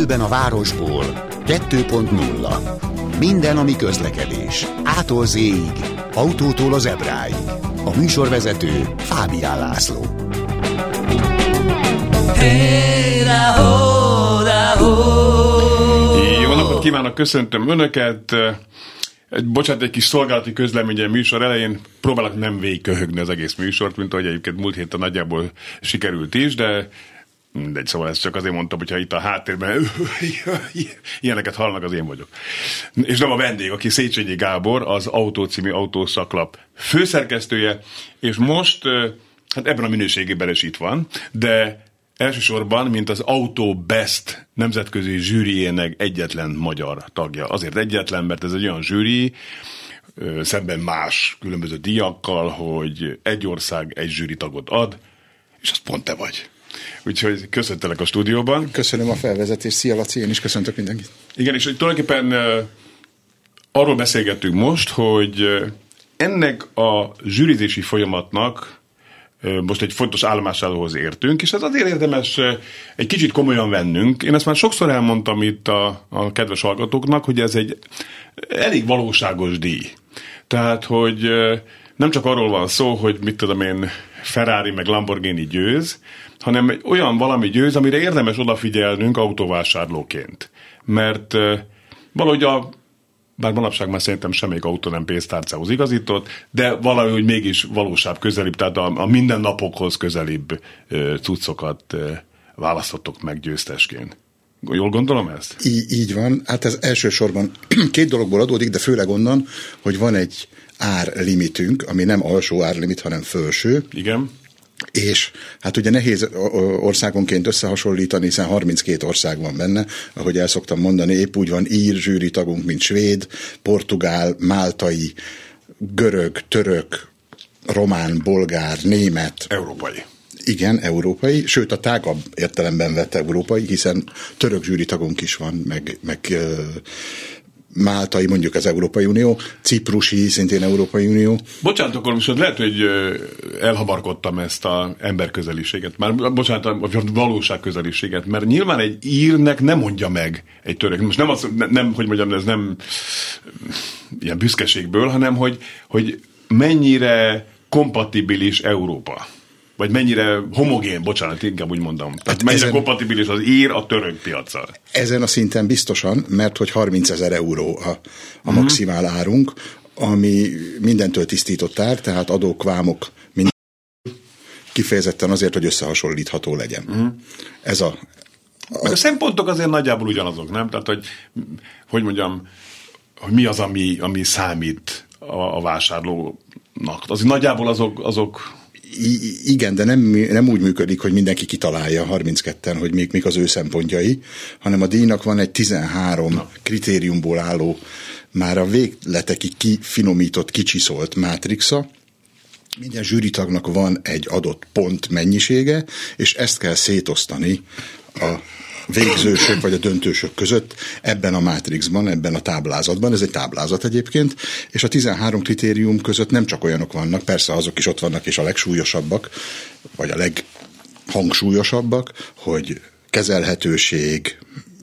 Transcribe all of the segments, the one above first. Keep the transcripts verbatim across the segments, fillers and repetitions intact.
időben a városból kettő pont nulla. Minden, ami közlekedés. Ától zéig, autótól az ebráig. A műsorvezető Fábián László. Jó napot kívánok, köszöntöm Önöket. Bocsánat, egy kis szolgálati közleményen műsor elején próbálok nem végigköhögni az egész műsort, mint ahogy egyébként múlt héten nagyjából sikerült is, de mindegy, szóval ezt csak azért mondtam, hogyha itt a háttérben ilyeneket hallanak, az én vagyok. És nem a vendég, aki Széchenyi Gábor, az Autó című autószaklap főszerkesztője, és most, hát ebben a minőségében is itt van, de elsősorban, mint az Auto Best nemzetközi zsűriének egyetlen magyar tagja. Azért egyetlen, mert ez egy olyan zsűri, szemben más különböző díjakkal, hogy egy ország egy zsűri tagot ad, és az pont te vagy. Úgyhogy köszöntelek a stúdióban. Köszönöm a felvezetést. Szia Laci, én is köszöntök mindenkit. Igen, és tulajdonképpen uh, arról beszélgettünk most, hogy uh, ennek a zsűrizési folyamatnak uh, most egy fontos állomásához értünk, és ez azért érdemes uh, egy kicsit komolyan vennünk. Én ezt már sokszor elmondtam itt a, a kedves hallgatóknak, hogy ez egy elég valóságos díj. Tehát, hogy uh, nem csak arról van szó, hogy mit tudom én, Ferrari meg Lamborghini győz, hanem egy olyan valami győz, amire érdemes odafigyelnünk autóvásárlóként. Mert uh, valahogy a, bár manapság már szerintem semmelyik autó nem pénztárcához igazított, de valahogy mégis valósább, közelibb, tehát a, a mindennapokhoz közelibb uh, cuccokat uh, választottok meg győztesként. Jól gondolom ezt? Í- így van. Hát ez elsősorban két dologból adódik, de főleg onnan, hogy van egy árlimitünk, ami nem alsó árlimit, hanem felső. Igen. És hát ugye nehéz országonként összehasonlítani, hiszen harminckét ország van benne, ahogy el szoktam mondani, épp úgy van ír zsűri tagunk, mint svéd, portugál, máltai, görög, török, román, bolgár, német. Európai. Igen, európai, sőt a tágabb értelemben vett európai, hiszen török zsűri tagunk is van, meg, meg uh, máltai, mondjuk az Európai Unió, ciprusi, szintén Európai Unió. Bocsánat, akkor most lehet, hogy elhabarkodtam ezt az emberközeliséget, már bocsánat, a valóságközeliséget, mert nyilván egy írnek nem mondja meg egy török. Most nem, az, nem hogy mondjam, ez nem ilyen büszkeségből, hanem hogy, hogy mennyire kompatibilis Európa. Vagy mennyire homogén, bocsánat, inkább úgy mondom. Tehát hát mennyire ezen, kompatibilis az ír a török piaccal. Ezen a szinten biztosan, mert hogy harmincezer euró a, a uh-huh. maximál árunk, ami mindentől tisztított ár, tehát adók, vámok, minden kifejezetten azért, hogy összehasonlítható legyen. Uh-huh. Ez a, a... Meg a szempontok azért nagyjából ugyanazok, nem? Tehát, hogy, hogy mondjam, hogy mi az, ami, ami számít a, a vásárlónak. Azért nagyjából azok... azok I- igen, de nem, nem úgy működik, hogy mindenki kitalálja harmincketten, hogy még mik az ő szempontjai, hanem a díjnak van egy tizenhárom Na. kritériumból álló, már a végletekig kifinomított, kicsiszolt mátrixa. Minden zsűritagnak van egy adott pont mennyisége, és ezt kell szétosztani a végzősök vagy a döntősök között ebben a mátrixban, ebben a táblázatban, ez egy táblázat egyébként, és a tizenhárom kritérium között nem csak olyanok vannak, persze azok is ott vannak, és a legsúlyosabbak, vagy a leghangsúlyosabbak, hogy kezelhetőség,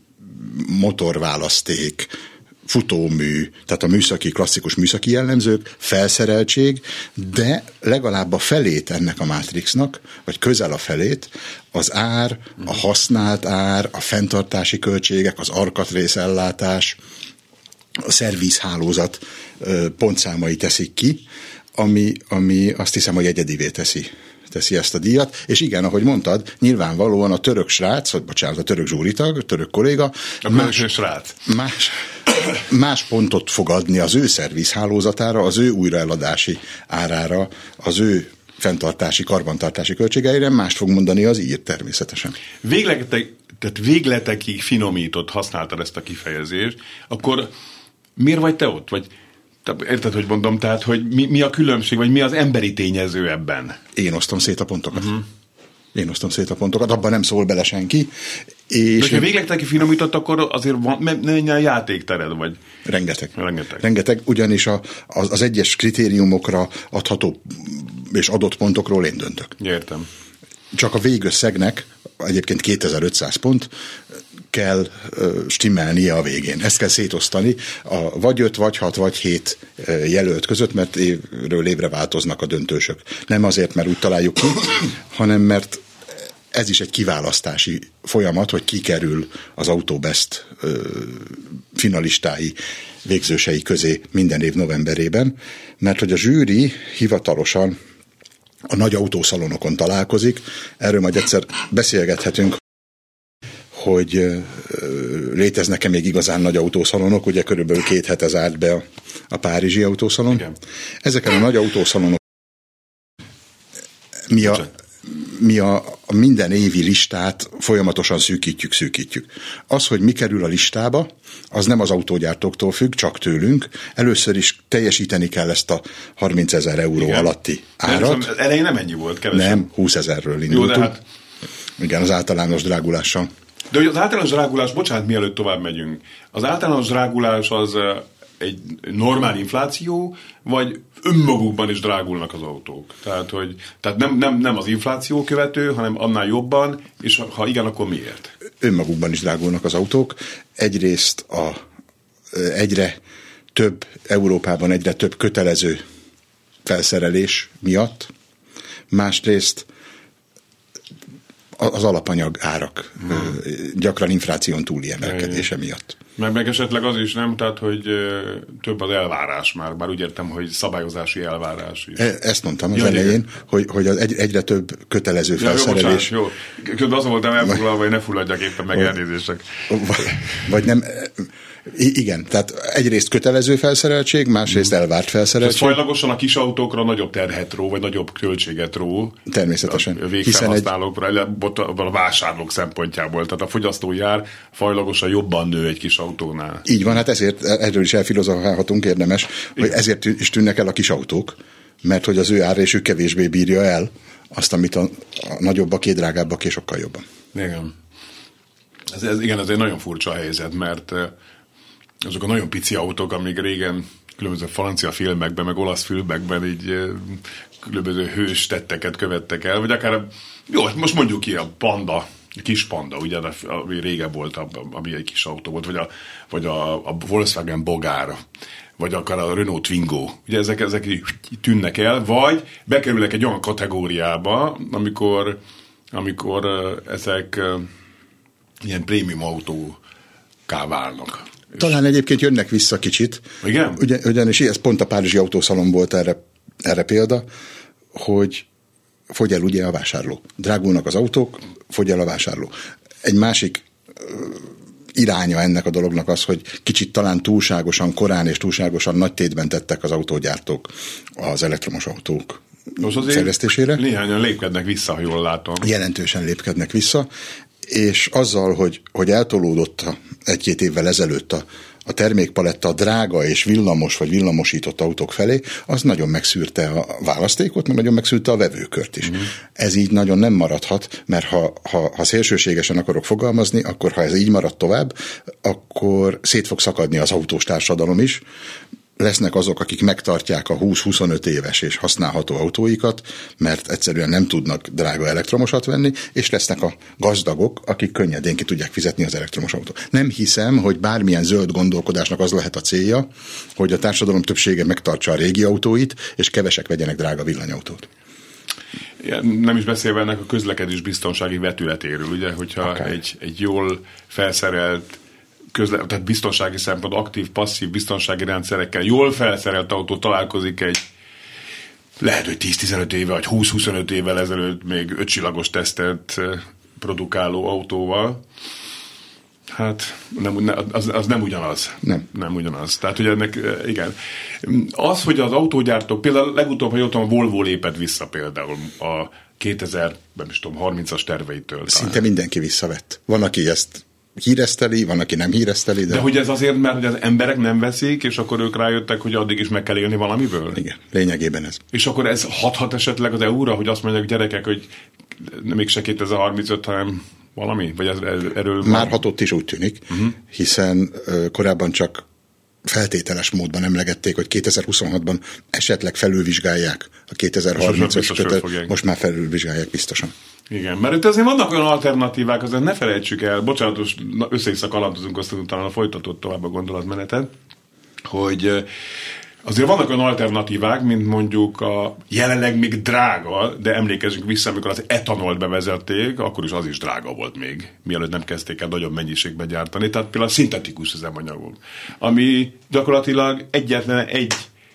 motorválaszték, futómű, tehát a műszaki, klasszikus műszaki jellemzők, felszereltség, de legalább a felét ennek a mátrixnak, vagy közel a felét, az ár, a használt ár, a fenntartási költségek, az alkatrészellátás, a szervízhálózat pontszámai teszik ki, ami, ami azt hiszem, hogy egyedivé teszi. teszi ezt a díjat, és igen, ahogy mondtad, nyilvánvalóan a török srác, vagy bocsánat, a török zsúritag, a török kolléga, a más, srác. Más, más pontot fog adni az ő szervízhálózatára, az ő újraeladási árára, az ő fenntartási, karbantartási költségeire, mást fog mondani az ír természetesen. Végletek, tehát végletekig finomított, használtad ezt a kifejezést, akkor miért vagy te ott? Vagy érted, hogy mondom, tehát, hogy mi, mi a különbség, vagy mi az emberi tényező ebben? Én osztom szét a pontokat. Uh-huh. Én osztom szét a pontokat, abban nem szól bele senki. És de ha végletekig finomított, akkor azért van mennyi a játéktered, vagy? Rengeteg. Rengeteg. Rengeteg, ugyanis a, az, az egyes kritériumokra adható és adott pontokról én döntök. Értem. Csak a végösszegnek, egyébként kétezer-ötszáz pont, kell stimmelnie a végén. Ezt kell szétosztani a vagy öt, vagy hat, vagy hét jelölt között, mert évről évre változnak a döntősök. Nem azért, mert úgy találjuk ki, hanem mert ez is egy kiválasztási folyamat, hogy kikerül az Autobest finalistái, végzősei közé minden év novemberében, mert hogy a zsűri hivatalosan a nagy autószalonokon találkozik. Erről majd egyszer beszélgethetünk, hogy léteznek-e még igazán nagy autószalonok, ugye körülbelül két hete zárt be a, a párizsi autószalon. Igen. Ezeken a nagy autószalonok mi a, mi a, a minden évi listát folyamatosan szűkítjük, szűkítjük. Az, hogy mi kerül a listába, az nem az autógyártóktól függ, csak tőlünk. Először is teljesíteni kell ezt a harmincezer euró igen. alatti árat. Elején nem ennyi volt, kevesebb. Nem, húszezerről indultunk. Jó, de hát... Igen, az általános drágulással. De hogy az általános drágulás, bocsánat, mielőtt tovább megyünk, az általános drágulás az egy normál infláció, vagy önmagukban is drágulnak az autók? Tehát, hogy, tehát nem, nem, nem az infláció követő, hanem annál jobban, és ha igen, akkor miért? Önmagukban is drágulnak az autók. Egyrészt a, egyre több, Európában egyre több kötelező felszerelés miatt, másrészt az alapanyag árak hmm. gyakran infláción túli emelkedése miatt. Meg, meg esetleg az is nem, tehát, hogy több az elvárás már, bár úgy értem, hogy szabályozási elvárás is. E, ezt mondtam az ja, elején, hogy, hogy az egy, egyre több kötelező ja, felszerelés. Jó, bocsánat, jó. Közben azon voltam elfoglalva, hogy ne fulladjak éppen meg elnézések. Vagy, vagy nem... Igen, tehát egyrészt kötelező felszereltség, másrészt elvárt felszereltség. Tehát fajlagosan a kis autókra nagyobb terhet ró, vagy nagyobb költséget ró. Természetesen. A végfelhasználókra, egy... a vásárlók szempontjából. Tehát a fogyasztói ár fajlagosan jobban nő egy kis autónál. Így van, hát ezért erről is elfilozofálhatunk, érdemes, hogy ezért is tűnnek el a kis autók, mert hogy az ő árrésük kevésbé bírja el azt, amit a, a nagyobbak, drágábbak és sokkal jobban. Igen. Ez, ez, igen, ez egy nagyon furcsa helyzet, mert azok a nagyon pici autók, amíg régen különböző francia filmekben, meg olasz filmekben így különböző hős tetteket követtek el, vagy akár, jó, most mondjuk ki a Panda, a kis Panda, ugye, ami régen volt, ami egy kis autó volt, vagy a, vagy a, a Volkswagen Bogár, vagy akár a Renault Twingo. Ugye ezek, ezek így tűnnek el, vagy bekerülnek egy olyan kategóriába, amikor, amikor ezek ilyen prémium autóká válnak. Talán egyébként jönnek vissza kicsit. Igen? Ugyan, ugyanis ez pont a párizsi autószalon volt erre, erre példa, hogy fogy el ugye a vásárló. Drágulnak az autók, fogy el a vásárló. Egy másik iránya ennek a dolognak az, hogy kicsit talán túlságosan korán és túlságosan nagy tétben tettek az autógyártók az elektromos autók fejlesztésére. Néhányan lépkednek vissza, ha jól látom. Jelentősen lépkednek vissza, és azzal, hogy, hogy eltolódott egy-két évvel ezelőtt a, a termékpaletta a drága és villamos vagy villamosított autók felé, az nagyon megszűrte a választékot, meg nagyon megszűrte a vevőkört is. Mm. Ez így nagyon nem maradhat, mert ha, ha, ha szélsőségesen akarok fogalmazni, akkor ha ez így marad tovább, akkor szét fog szakadni az autós társadalom is. Lesznek azok, akik megtartják a húsz-huszonöt éves és használható autóikat, mert egyszerűen nem tudnak drága elektromosat venni, és lesznek a gazdagok, akik könnyedén ki tudják fizetni az elektromos autót. Nem hiszem, hogy bármilyen zöld gondolkodásnak az lehet a célja, hogy a társadalom többsége megtartsa a régi autóit, és kevesek vegyenek drága villanyautót. Nem is beszélve ennek a közlekedés biztonsági vetületéről, ugye, hogyha okay. egy, egy jól felszerelt Közle, tehát biztonsági szempont, aktív, passzív biztonsági rendszerekkel jól felszerelt autó találkozik egy lehet, hogy tíz-tizenöt éve, vagy húsz-huszonöt évvel ezelőtt még ötcsillagos tesztet produkáló autóval. Hát nem, az, az nem ugyanaz. Nem. Nem ugyanaz. Tehát, hogy ennek, igen. Az, hogy az autógyártók, például legutóbb, ha jöttem, a Volvo lépett vissza például a kétezer, nem is tudom, harmincas terveitől. Szinte talán. Mindenki visszavett. Van, aki ezt híreszteli, van, aki nem híreszteli. De... de hogy ez azért, mert hogy az emberek nem veszik, és akkor ők rájöttek, hogy addig is meg kell élni valamiből? Igen, lényegében ez. És akkor ez hathat esetleg az é u-ra, hogy azt mondják gyerekek, hogy még se kétezer-harmincöt, hanem valami? Vagy ez, erről már van? Hatott is úgy tűnik, uh-huh. hiszen uh, korábban csak feltételes módban emlegették, hogy kétezer-huszonhatban esetleg felülvizsgálják a kétezer-harmincas kötet, most már felülvizsgálják biztosan. Igen, mert itt azért vannak olyan alternatívák, azért ne felejtsük el, bocsánatos, össze-vissza kalandozunk, aztán utána folytatott tovább a gondolatmenetet, hogy azért vannak olyan alternatívák, mint mondjuk a jelenleg még drága, de emlékezzünk vissza, amikor az etanolt bevezették, akkor is az is drága volt még, mielőtt nem kezdték el nagyobb mennyiségbe gyártani. Tehát például a szintetikus üzemanyagok, ami gyakorlatilag egyetlen egy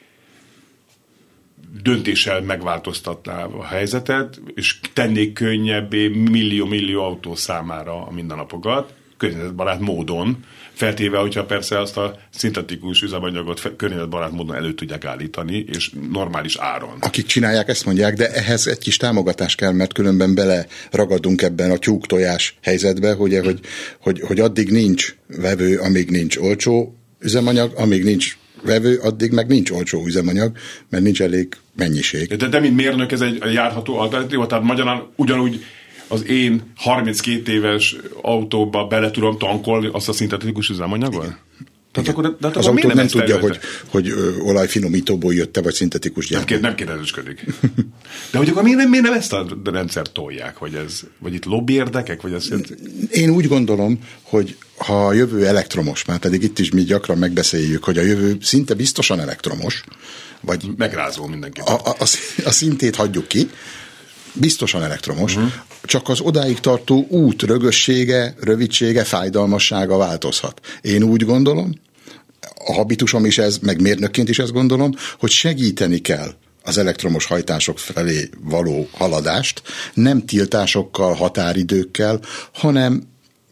döntéssel megváltoztatná a helyzetet, és tennék könnyebbé millió-millió autó számára a mindennapokat, környezetbarát módon, feltéve, hogyha persze azt a szintetikus üzemanyagot környezetbarát módon elő tudják állítani, és normális áron. Akik csinálják, ezt mondják, de ehhez egy kis támogatás kell, mert különben bele ragadunk ebben a tyúk-tojás helyzetbe, hogy, hogy, hogy, hogy addig nincs vevő, amíg nincs olcsó üzemanyag, amíg nincs vevő, addig meg nincs olcsó üzemanyag, mert nincs elég mennyiség. De, de mint mérnök ez egy járható alternatíva, tehát magyarán ugyanúgy az én harminckét éves autóba bele tudom tankolni azt a szintetikus üzemanyagot? Tehát akkor, de az autó nem, nem tudja, hogy, hogy ö, olajfinomítóból jött-e, vagy szintetikus gyárból. Nem, nem kérdezősködik. De hogy akkor miért nem, miért nem ezt a rendszert tolják? Vagy, ez, vagy itt lobby érdekek? Vagy ez... Én úgy gondolom, hogy ha a jövő elektromos, már pedig itt is mi gyakran megbeszéljük, hogy a jövő szinte biztosan elektromos, vagy megrázó mindenki. A, a, a, a szintét hagyjuk ki, biztosan elektromos, uh-huh. csak az odáig tartó út rögössége, rövidsége, fájdalmassága változhat. Én úgy gondolom, a habitusom is ez, meg mérnökként is ezt gondolom, hogy segíteni kell az elektromos hajtások felé való haladást, nem tiltásokkal, határidőkkel, hanem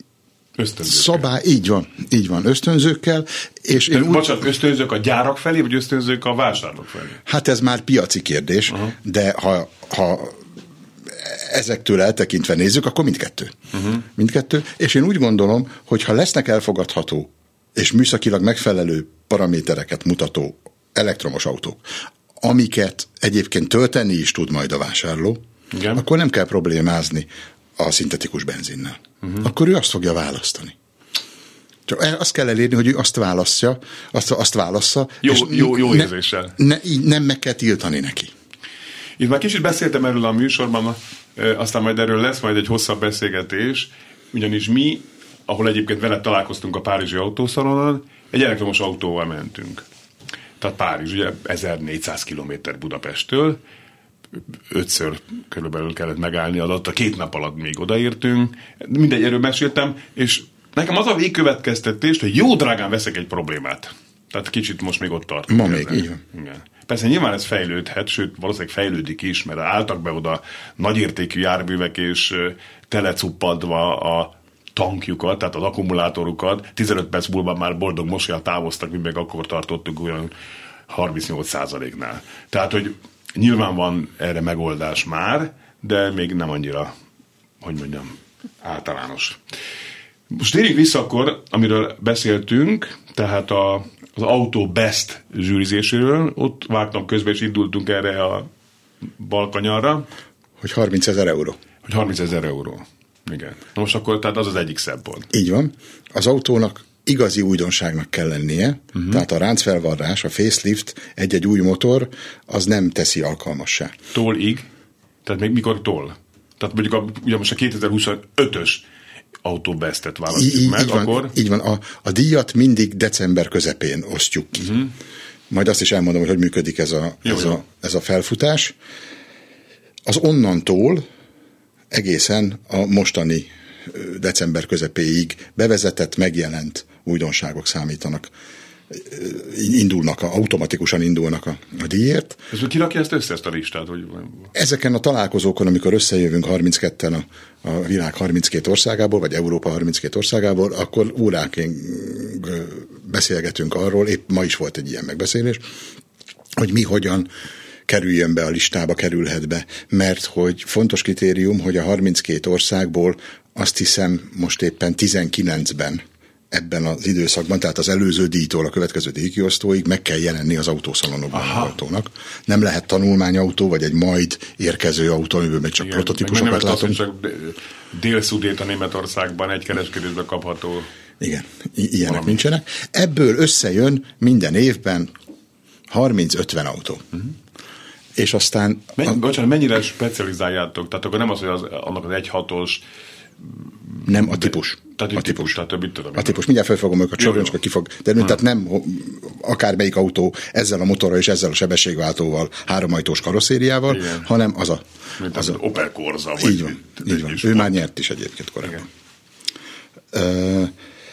szabály, így van, így van, ösztönzőkkel. És én úgy, bocsánat, ösztönzők a gyárak felé, vagy ösztönzők a vásárlók felé? Hát ez már piaci kérdés, uh-huh. de ha, ha ezektől eltekintve nézzük, akkor mindkettő. Uh-huh. Mindkettő. És én úgy gondolom, hogy ha lesznek elfogadható és műszakilag megfelelő paramétereket mutató elektromos autók, amiket egyébként tölteni is tud majd a vásárló, igen. akkor nem kell problémázni a szintetikus benzinnel. Uh-huh. Akkor ő azt fogja választani. Csak azt kell elérni, hogy ő azt választja, azt, azt válassza. Jó, és jó, jó érzéssel. Ne, ne, nem meg kell tiltani neki. Itt már kicsit beszéltem erről a műsorban, aztán majd erről lesz majd egy hosszabb beszélgetés, ugyanis mi, ahol egyébként vele találkoztunk a Párizsi autószalonon, egy elektromos autóval mentünk. Tehát Párizs, ugye ezernégyszáz kilométer Budapesttől, ötször körülbelül kellett megállni, adott a két nap alatt még odaértünk, mindegy, erről meséltem, és nekem az a végkövetkeztetés, hogy jó drágán veszek egy problémát. Tehát kicsit most még ott tartunk. Ma még, így van. Igen. Persze nyilván ez fejlődhet, sőt valószínűleg fejlődik is, mert álltak be oda nagyértékű járművek, és telecuppadva a tankjukat, tehát az akkumulátorukat, tizenöt perc múlva már boldog mosollyal távoztak, mi meg akkor tartottuk olyan harmincnyolc százaléknál. Tehát, hogy nyilván van erre megoldás már, de még nem annyira, hogy mondjam, általános. Most térjünk vissza akkor, amiről beszéltünk, tehát a, az Auto Best zsűrizéséről. Ott vágtam közben, és indultunk erre a balkanyarra. Hogy harmincezer euró. Hogy harmincezer euró. Igen. Most akkor, tehát az az egyik szempont. Így van. Az autónak igazi újdonságnak kell lennie, uh-huh. tehát a ráncfelvarrás, a facelift, egy-egy új motor, az nem teszi alkalmassá. Tól-ig? Tehát még mikor tól? Tehát mondjuk a, ugye most a kétezer-huszonötös Auto Bestet választjuk így, meg, így van, akkor... Így van, a, a díjat mindig december közepén osztjuk ki. Uh-huh. Majd azt is elmondom, hogy hogy működik ez a, jó, ez, jó. A, ez a felfutás. Az onnantól egészen a mostani december közepéig bevezetett, megjelent újdonságok számítanak. Indulnak, automatikusan indulnak a, a díjért. Ez ki rakja ezt össze, ezt a listát? Hogy... Ezeken a találkozókon, amikor összejövünk harmincketten a, a világ harminckét országából, vagy Európa harminckét országából, akkor órákig beszélgetünk arról, épp ma is volt egy ilyen megbeszélés, hogy mi hogyan kerüljön be a listába, kerülhet be, mert hogy fontos kritérium, hogy a harminckét országból azt hiszem most éppen tizenkilencben ebben az időszakban, tehát az előző díjtól a következő díjkiosztóig meg kell jelenni az autószalonokban az autónak. Nem lehet tanulmányautó, vagy egy majd érkező autó, amiből még csak prototípusokat látunk. Csak Dél-Szudét a Németországban egy kereskedésben kapható. Igen, I- ilyenek valami nincsenek. Ebből összejön minden évben harminc-ötven autó. Uh-huh. És aztán... Mennyi, a... Bocsánat, mennyire specializáljátok? Tehát akkor nem az, hogy az, annak az egy hatos... Nem, a típus. Tehát a típus, tehát többit tudom. A típus, mindjárt felfogom őket, sorolni, csak kifog. De hmm. tehát nem akármelyik autó ezzel a motorral és ezzel a sebességváltóval, háromajtós karosszériával, igen, hanem az a... Mint az, az a Opel Corsa. Így van, így van. Ő már nyert is egyébként korábban. Ö,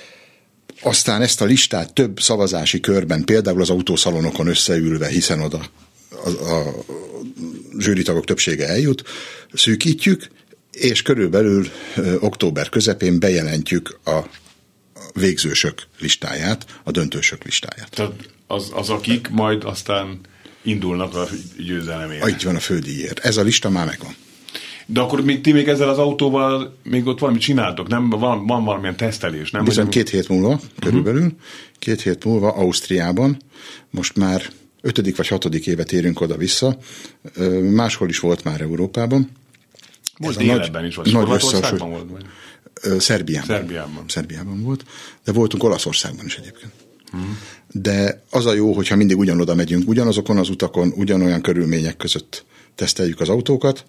aztán ezt a listát több szavazási körben, például az autószalonokon összeülve, hiszen oda a, a zsűritagok többsége eljut, szűkítjük, és körülbelül ö, október közepén bejelentjük a végzősök listáját, a döntősök listáját. Tehát az, az akik majd aztán indulnak a győzelemére. Így van, a fődíjért. Ez a lista már megvan. De akkor még, ti még ezzel az autóval még ott valamit csináltok, nem? Van, van valamilyen tesztelés, nem? Bizony két hét múlva, körülbelül, uh-huh. két hét múlva Ausztriában, most már ötödik vagy hatodik éve térünk oda-vissza, máshol is volt már Európában. Most életben is volt, Horvátországban volt? Vagy? Szerbiában. Szerbiában. Szerbiában volt, de voltunk Olaszországban is egyébként. Uh-huh. De az a jó, hogyha mindig ugyanoda megyünk, ugyanazokon az utakon, ugyanolyan körülmények között teszteljük az autókat.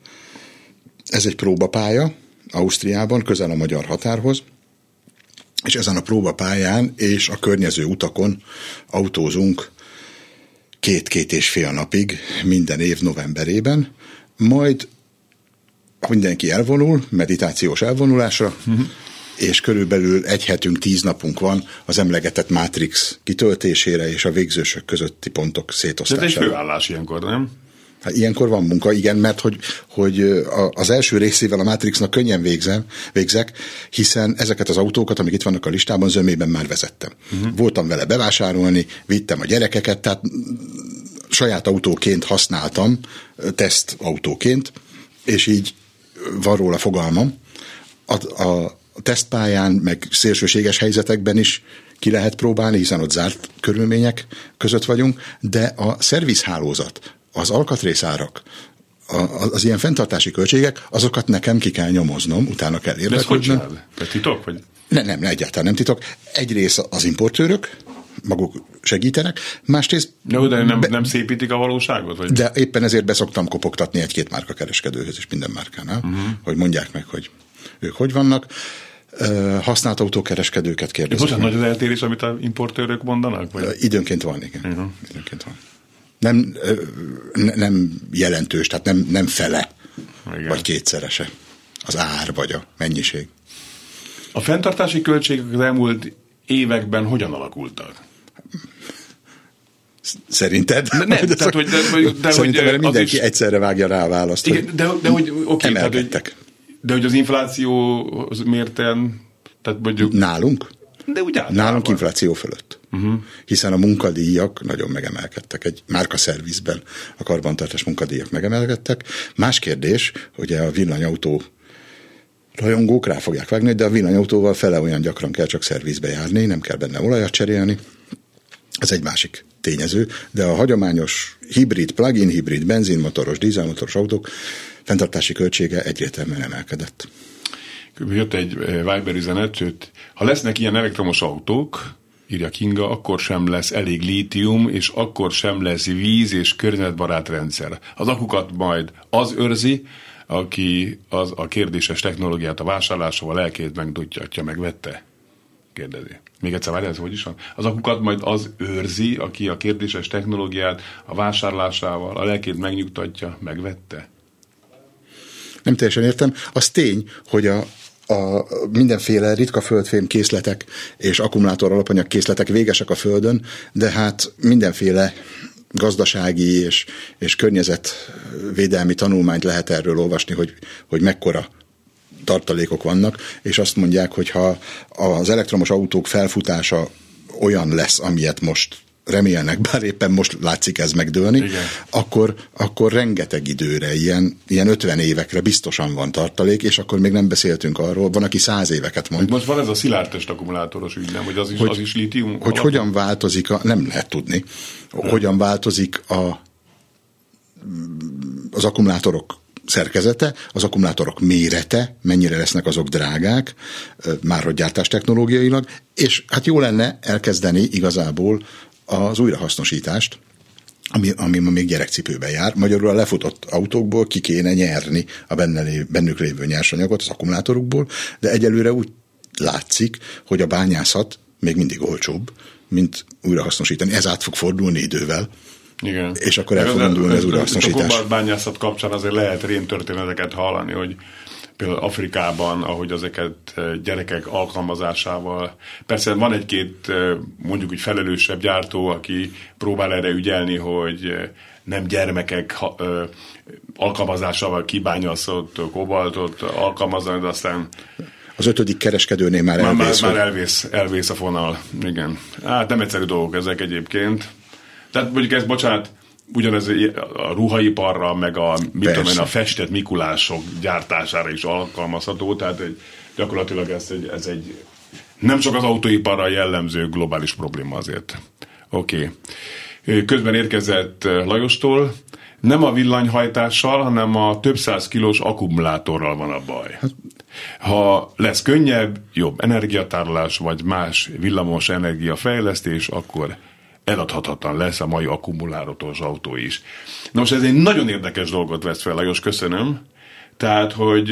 Ez egy próbapálya Ausztriában, közel a magyar határhoz, és ezen a próbapályán és a környező utakon autózunk két-két és fél napig minden év novemberében, majd mindenki elvonul, meditációs elvonulásra, uh-huh. és körülbelül egy hetünk, tíz napunk van az emlegetett Matrix kitöltésére és a végzősök közötti pontok szétosztására. De ez egy főállás ilyenkor, nem? Hát ilyenkor van munka, igen, mert hogy, hogy az első részével a Matrixnak könnyen végzem, végzek, hiszen ezeket az autókat, amik itt vannak a listában, zömében már vezettem. Uh-huh. Voltam vele bevásárolni, vittem a gyerekeket, tehát saját autóként használtam, tesztautóként, és így van róla fogalmam. A, a tesztpályán, meg szélsőséges helyzetekben is ki lehet próbálni, hiszen ott zárt körülmények között vagyunk, de a szervizhálózat, az alkatrészárak, az ilyen fenntartási költségek, azokat nekem ki kell nyomoznom, utána kell érdeklődnöm. De ez hogy csinálod? Te titok? Vagy? Ne, nem, egyáltalán nem titok. Egyrészt az importőrök, maguk segítenek, másrészt... De, de nem, be, nem szépítik a valóságot? Vagy? De éppen ezért beszoktam kopogtatni egy-két márka kereskedőhöz is minden márkánál, uh-huh. hogy mondják meg, hogy ők hogy vannak. Használt autókereskedőket kérdezik. Bocsánat, nagy az eltérés, amit az importőrök mondanak? Vagy? Időnként van, igen. Uh-huh. Időnként van. Nem, nem jelentős, tehát nem, nem fele, igen. vagy kétszerese az ár, vagy a mennyiség. A fenntartási költségek az elmúlt években hogyan alakultak? Szerinted? De nem, tehát, hogy, de, de, Szerintem hogy mindenki is... egyszerre vágja rá a választ. Igen, de, de hogy oké, tehát, hogy, de hogy az infláció mérten, tehát mondjuk... Nálunk? De úgy Nálunk infláció fölött. Uh-huh. Hiszen a munkadíjak nagyon megemelkedtek. Egy márkaszervizben a karbantartás munkadíjak megemelkedtek. Más kérdés, hogy a villanyautó rajongók rá fogják vágni, de a villanyautóval fele olyan gyakran kell csak szervizbe járni, nem kell benne olajat cserélni. Ez egy másik tényező, de a hagyományos hibrid, plug-in hibrid, benzinmotoros, dízelmotoros autók fenntartási költsége egyértelműen emelkedett. Jött egy Viber üzenet, sőt, ha lesznek ilyen elektromos autók, írja Kinga, akkor sem lesz elég lítium, és akkor sem lesz víz és környezetbarát rendszer. Az akukat majd az őrzi, aki az a kérdéses technológiát a vásárlásával lelkét megduttyatja, megvette? Kérdezi. Még egyszer várjál, ez hogy is van? Az akukat majd az őrzi, aki a kérdéses technológiát a vásárlásával a lelkét megnyugtatja, megvette? Nem teljesen értem. Az tény, hogy a, a mindenféle ritka földfém készletek és akkumulátor alapanyag készletek végesek a Földön, de hát mindenféle gazdasági és, és környezetvédelmi tanulmányt lehet erről olvasni, hogy, hogy mekkora tartalékok vannak, és azt mondják, hogy ha az elektromos autók felfutása olyan lesz, amilyet most remélnek, bár éppen most látszik ez megdőlni, akkor, akkor rengeteg időre, ilyen, ilyen ötven évekre biztosan van tartalék, és akkor még nem beszéltünk arról, van, aki száz éveket mond. Most van ez a szilárdtest akkumulátoros ügy, nem? Hogy az is, hogy, az is lítium? Hogy alapú? Hogyan változik, a, nem lehet tudni, nem. hogyan változik a, az akkumulátorok szerkezete, az akkumulátorok mérete, mennyire lesznek azok drágák, már hogy gyártástechnológiailag, és hát jó lenne elkezdeni igazából az újrahasznosítást, ami, ami ma még gyerekcipőben jár. Magyarul a lefutott autókból ki kéne nyerni a benne lév, bennük lévő nyersanyagot az akkumulátorukból, de egyelőre úgy látszik, hogy a bányászat még mindig olcsóbb, mint újrahasznosítani. Ez át fog fordulni idővel. Igen. És akkor el fog indulni az újrahasznosítás. A kobaltbányászat kapcsán azért lehet rémtörténeteket hallani, hogy például Afrikában, ahogy ezeket gyerekek alkalmazásával, persze van egy-két mondjuk úgy felelősebb gyártó, aki próbál erre ügyelni, hogy nem gyermekek alkalmazásával kibányaszott kobaltot alkalmazni, de aztán az ötödik kereskedőnél már elvész. Már, már elvész, elvész a fonal, igen. Hát nem egyszerű dolgok ezek egyébként. Tehát mondjuk ez, bocsánat, ugyanez a ruhaiparra, meg a, mit tudom én, a festett Mikulások gyártására is alkalmazható, tehát egy, gyakorlatilag ez egy, ez egy nem csak az autóiparra jellemző globális probléma azért. Oké. Okay. Közben érkezett Lajostól, nem a villanyhajtással, hanem a több száz kilós akkumulátorral van a baj. Ha lesz könnyebb, jobb energiatárolás, vagy más villamos energiafejlesztés, akkor eladhatatlan lesz a mai akkumulátoros autó is. Na most ez egy nagyon érdekes dolgot vesz fel, Lajos, köszönöm. Tehát, hogy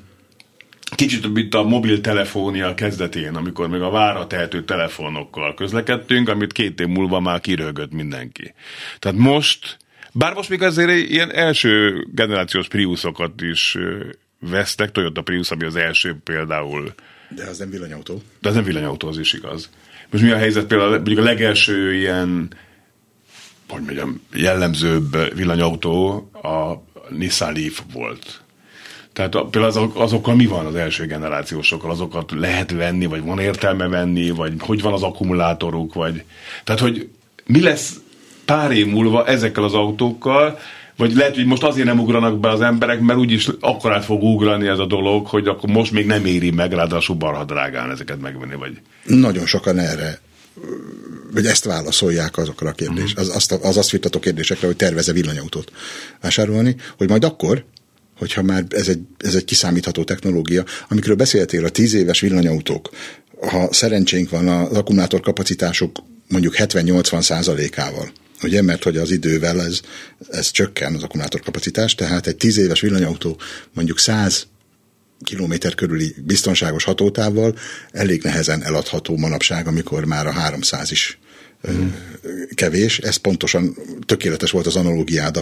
kicsit mint a mobiltelefónia kezdetén, amikor még a vára tehető telefonokkal közlekedtünk, amit két év múlva már kiröhögött mindenki. Tehát most, bár most még azért ilyen első generációs Priusokat is vesztek, Toyota Prius, ami az első például. De az nem villanyautó. De az nem villanyautó, az is igaz. Most mi a helyzet például, mondjuk a legelső ilyen, hogy mondjam, jellemzőbb villanyautó a Nissan Leaf volt. Tehát például azok, azokkal mi van az első generációsokkal? Azokat lehet venni, vagy van értelme venni, vagy hogy van az akkumulátoruk, vagy... Tehát, hogy mi lesz pár év múlva ezekkel az autókkal, vagy lehet, hogy most azért nem ugranak be az emberek, mert úgyis akkorát fog ugrani ez a dolog, hogy akkor most még nem éri meg, ráadásul barha drágán ezeket megvenni, vagy... Nagyon sokan erre, vagy ezt válaszolják azokra a kérdés, uh-huh. az, azt, az azt firtató kérdésekre, hogy tervez-e villanyautót vásárolni, hogy majd akkor, hogyha már ez egy, ez egy kiszámítható technológia, amikről beszéltél, a tíz éves villanyautók, ha szerencsénk van, az akkumulátor kapacitásuk mondjuk hetven-nyolcvan százalékával, ugye, mert hogy az idővel ez, ez csökken az akkumulátorkapacitás, tehát egy tíz éves villanyautó mondjuk száz kilométer körüli biztonságos hatótávval elég nehezen eladható manapság, amikor már a háromszáz is mm. kevés. Ez pontosan tökéletes volt az analógiád a,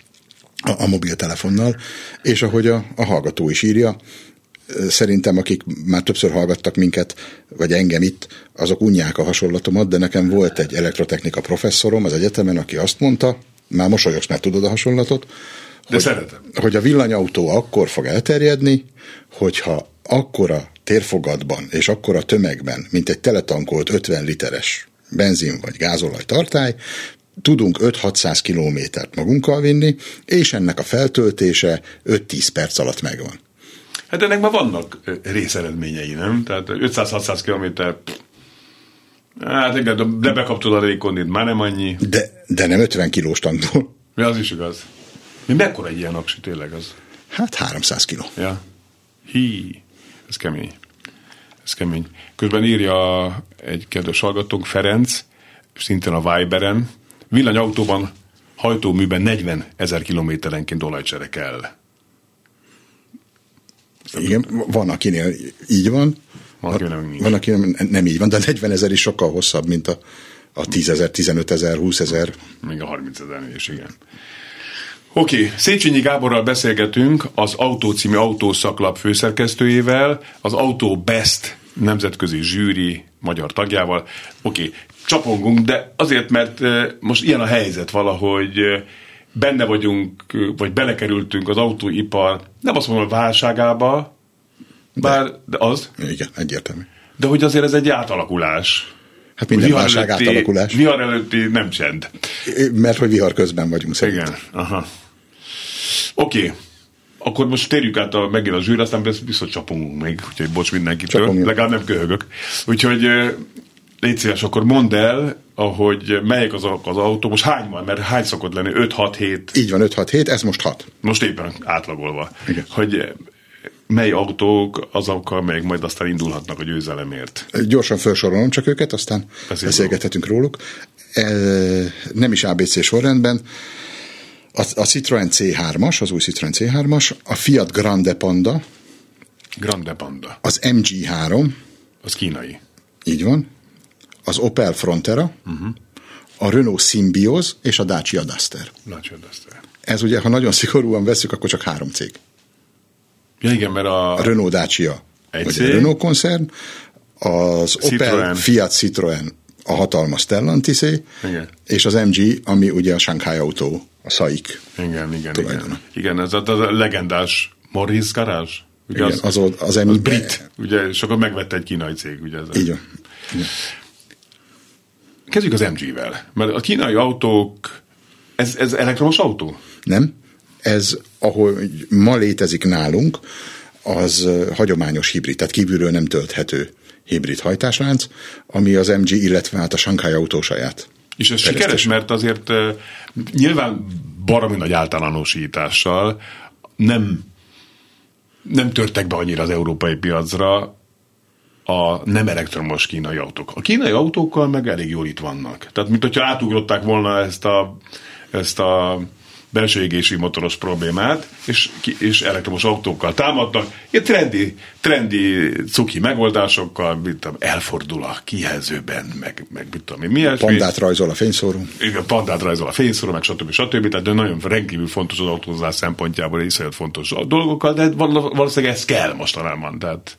a mobiltelefonnal, és ahogy a, a hallgató is írja, szerintem akik már többször hallgattak minket, vagy engem itt, azok unják a hasonlatomat, de nekem volt egy elektrotechnika professzorom az egyetemen, aki azt mondta, már mosolyogsz, mert tudod a hasonlatot, de hogy, szeretem. hogy a villanyautó akkor fog elterjedni, hogyha akkora térfogatban és akkora tömegben, mint egy teletankolt ötven literes benzin vagy gázolaj tartály, tudunk öt-hatszáz kilométert magunkkal vinni, és ennek a feltöltése öt-tíz perc alatt megvan. Hát ennek már vannak részeredményei, nem? Tehát ötszáz-hatszáz kilométer, hát igen, de bekapcsolod a légkondit, már nem annyi. De, de nem ötven kilós tankból. Ja, az is igaz. Mi mekkora egy ilyen aksi tényleg az? Hát háromszáz kiló. Ja. Hí, ez kemény. Ez kemény. Közben írja egy kedves hallgatónk, Ferenc, szintén a Viberen, villanyautóban, hajtóműben negyven ezer kilométerenként olajcsere kell. Igen, van akinél így van, van, aki nem, van akinél nem így van, de negyven ezer is sokkal hosszabb, mint a, a tízezer, tizenötezer, húszezer. Még a harmincezer is, igen. Oké, okay. Széchenyi Gáborral beszélgetünk, az Autó című autószaklap főszerkesztőjével, az Auto Best nemzetközi zsűri magyar tagjával. Oké, okay. Csapongunk, de azért, mert most ilyen a helyzet valahogy, benne vagyunk, vagy belekerültünk az autóipar, nem azt mondom, a válságába, bár, de, de az. Igen, egyértelmű. De hogy azért ez egy átalakulás. Hát minden vihar válság előtti, átalakulás. Vihar előtti nem csend. Mert hogy vihar közben vagyunk szerintem. Igen, aha. Oké. Okay. Akkor most térjük át a, megint a zsűr, aztán biztos csapongunk még, úgyhogy bocs mindenkitől, legalább nem köhögök. Úgyhogy légy szíves, akkor mondd el, ahogy melyek azok az autók, most hány van, mert hány szokott lenni? öt hat hét Így van, öt hat hét, ez most hat. Most éppen átlagolva. Igen. Hogy mely autók azokkal, melyek majd aztán indulhatnak a győzelemért. Gyorsan felsorolom csak őket, aztán Beszélj beszélgethetünk róluk. E, nem is á bé cé sorrendben. A, a Citroën cé hármas, az új Citroën cé hármas, a Fiat Grande Panda, Grande Panda. az em gé három, Az kínai. így van, az Opel Frontera, uh-huh. a Renault Symbioz és a Dacia Duster. Dacia Duster. Ez ugye, ha nagyon szigorúan veszük, akkor csak három cég. Ja igen, mert a... A Renault Dacia, Egy vagy cég. a Renault koncern, az Citroën. Opel Fiat Citroën, a hatalmas Stellantisé, Igen. és az em gé, ami ugye a Shanghai Autó, a SAIC. Igen, igen, tulajdona. igen. Igen, ez a, az a legendás Morris Garage. Ugye Igen, az, az, az, az brit, ugye, és akkor megvette egy kínai cég. Ugye ez Így van. Igen. Kezdjük az em gé-vel, mert a kínai autók, ez, ez elektromos autó? Nem? Ez, ahol ma létezik nálunk, az hagyományos hibrid, tehát kívülről nem tölthető hibrid hajtáslánc, ami az em gé, illetve hát a Shanghai Autó saját. És ez sikeres, mert azért uh, nyilván baromi nagy általánosítással nem, nem törtek be annyira az európai piacra a nem elektromos kínai autók. A kínai autókkal meg elég jól itt vannak. Tehát, mint hogyha átugrották volna ezt a, ezt a belső égési motoros problémát, és, és elektromos autókkal támadnak, ilyen trendi, trendi cuki megoldásokkal, mit tudom, elfordul a kijelzőben, meg, meg mit tudom én, mi ilyesmi. Pandát rajzol a fényszóró. Igen, pandát rajzol a fényszóró, meg stb. stb. Tehát de nagyon rendkívül fontos az autózás szempontjából, iszonyat fontos a dolgokkal, de valószínűleg ez kell mostanában. Tehát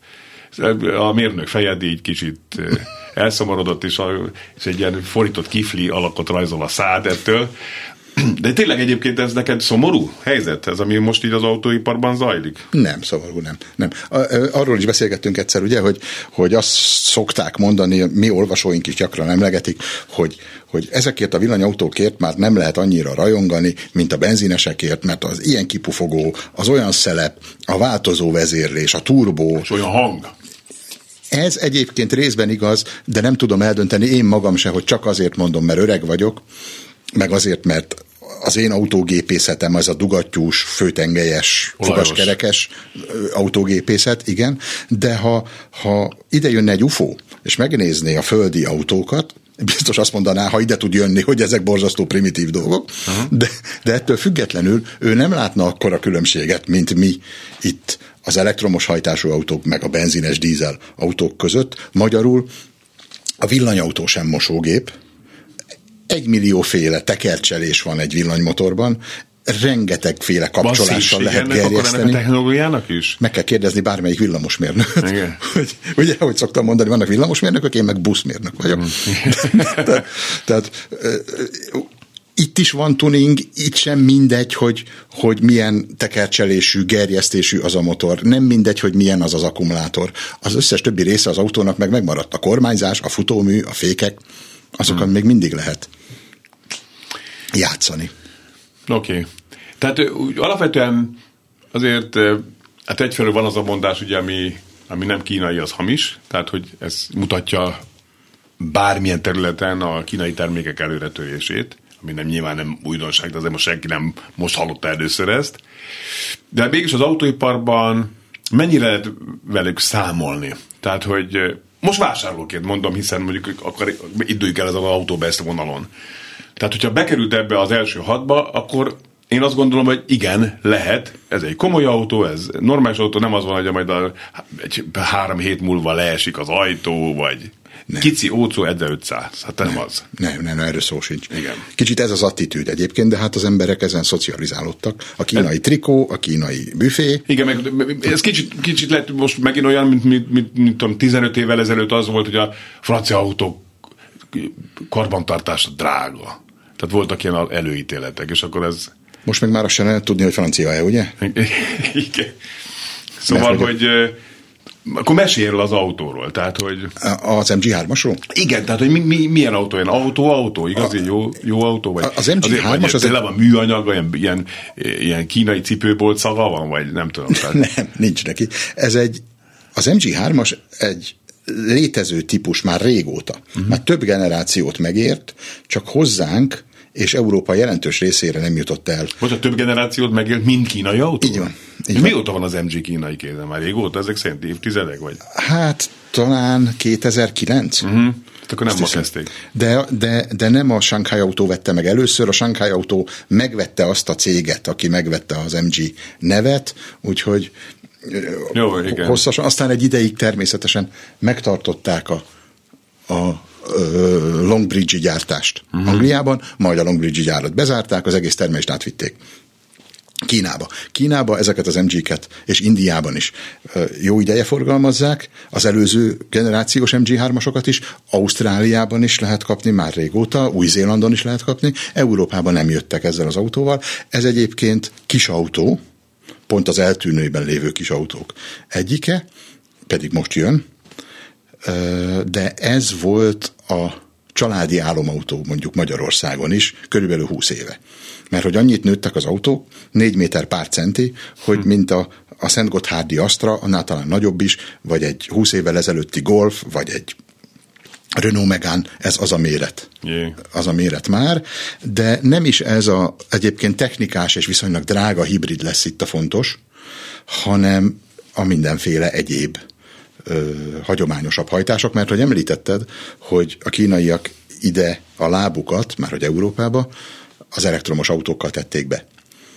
a mérnök fejed így kicsit elszomorodott, és, a, és egy ilyen fordított kifli alakot rajzol a szád ettől. De tényleg egyébként ez neked szomorú helyzet, ez, ami most így az autóiparban zajlik? Nem, szomorú, nem. nem. Arról is beszélgettünk egyszer, ugye, hogy, hogy azt szokták mondani, mi olvasóink is gyakran emlegetik, hogy, hogy ezekért a villanyautókért már nem lehet annyira rajongani, mint a benzinesekért, mert az ilyen kipufogó, az olyan szelep, a változó vezérlés, a turbó. És olyan hang. Ez egyébként részben igaz, de nem tudom eldönteni én magam se, hogy csak azért mondom, mert öreg vagyok, meg azért, mert az én autógépészetem az a dugattyús, főtengelyes, fogaskerekes autógépészet, igen, de ha, ha ide jönne egy ufó, és megnézné a földi autókat, biztos azt mondaná, ha ide tud jönni, hogy ezek borzasztó primitív dolgok, uh-huh. de, de ettől függetlenül ő nem látna akkora különbséget, mint mi itt az elektromos hajtású autók, meg a benzines dízel autók között. Magyarul a villanyautó sem mosógép, egymillióféle tekercselés van egy villanymotorban, rengetegféle kapcsolással lehet gerjeszteni. A technológiának is? Meg kell kérdezni bármelyik villamosmérnököt. hogy, ugye, ahogy szoktam mondani, vannak villamosmérnökök, én meg buszmérnök vagyok. Mm. tehát tehát itt is van tuning, itt sem mindegy, hogy, hogy milyen tekercselésű, gerjesztésű az a motor. Nem mindegy, hogy milyen az az akkumulátor. Az összes többi része az autónak meg megmaradt. A kormányzás, a futómű, a fékek, azokon hmm. még mindig lehet játszani. Oké. Okay. Tehát úgy, alapvetően azért, hát egyfelől van az a mondás, ugye, ami, ami nem kínai, az hamis, tehát hogy ez mutatja bármilyen területen a kínai termékek előretörését, ami nem nyilván nem újdonság, de azért most senki nem most hallotta először ezt. De mégis az autóiparban mennyire lehet velük számolni? Tehát, hogy most vásárlóként mondom, hiszen mondjuk akkor időjük el ez az autóba ezt a vonalon. Tehát, hogyha bekerült ebbe az első hatba, akkor én azt gondolom, hogy igen, lehet, ez egy komoly autó, ez normális autó, nem az van, hogy majd a, egy három hét múlva leesik az ajtó, vagy nem. Kici ócó ezerötszáz. Hát nem, nem az. Nem, nem, erről szó sincs. Igen. Kicsit ez az attitűd egyébként, de hát az emberek ezen szocializálódtak. A kínai trikó, a kínai büfé. Igen, meg ez kicsit, kicsit lett most megint olyan, mint, mint, mint, mint tudom, tizenöt évvel ezelőtt az volt, hogy a francia autók karbantartása drága. Tehát voltak ilyen előítéletek, és akkor ez... Most meg már azt sem lehet tudni, hogy francia-e, ugye? Igen. Szóval, hogy... Akkor mesélj az autóról, tehát, hogy... Az em gé hármasról? Igen, tehát, hogy mi, mi, milyen autó, ilyen autó, autó, igazi, a, jó, jó autó? Vagy az em gé hármas az... Tényleg van műanyag, ilyen, ilyen, ilyen kínai cipőbolt szaga van, vagy nem tudom. Tehát... Nem, nincs neki. Ez egy... Az em gé hármas egy létező típus már régóta, uh-huh. már több generációt megért, csak hozzánk és Európa jelentős részére nem jutott el. Most a több generációt megélt mind kínai autó? Így van. Így mióta van az em gé kínai kézen? Már régóta? Ezek szerint évtizedek vagy? Hát talán kétezer-kilenc. Uh-huh. Akkor nem ma kezdték. De, de, de nem a Shanghai autó vette meg először, a Shanghai autó megvette azt a céget, aki megvette az em gé nevet, úgyhogy jó, igen. hosszasan. Aztán egy ideig természetesen megtartották a, a Longbridge-i gyártást uh-huh. Angliában, majd a Longbridge-i gyárat bezárták, az egész termelést átvitték Kínába. Kínába ezeket az em gé-ket, és Indiában is jó ideje forgalmazzák, az előző generációs em gé hármasokat is, Ausztráliában is lehet kapni már régóta, Új-Zélandon is lehet kapni, Európában nem jöttek ezzel az autóval. Ez egyébként kis autó, pont az eltűnőben lévő kis autók egyike, pedig most jön, de ez volt a családi álomautó mondjuk Magyarországon is körülbelül húsz éve. Mert hogy annyit nőttek az autók, négy méter pár centi, hogy hm. mint a, a Szent Gotthárdi Astra, annál talán nagyobb is, vagy egy húsz évvel ezelőtti Golf, vagy egy Renault Megane, ez az a méret. Yeah. Az a méret már, de nem is ez a egyébként technikás és viszonylag drága hibrid lesz itt a fontos, hanem a mindenféle egyéb ö, hagyományosabb hajtások, mert hogy említetted, hogy a kínaiak ide a lábukat, már hogy Európába, az elektromos autókkal tették be.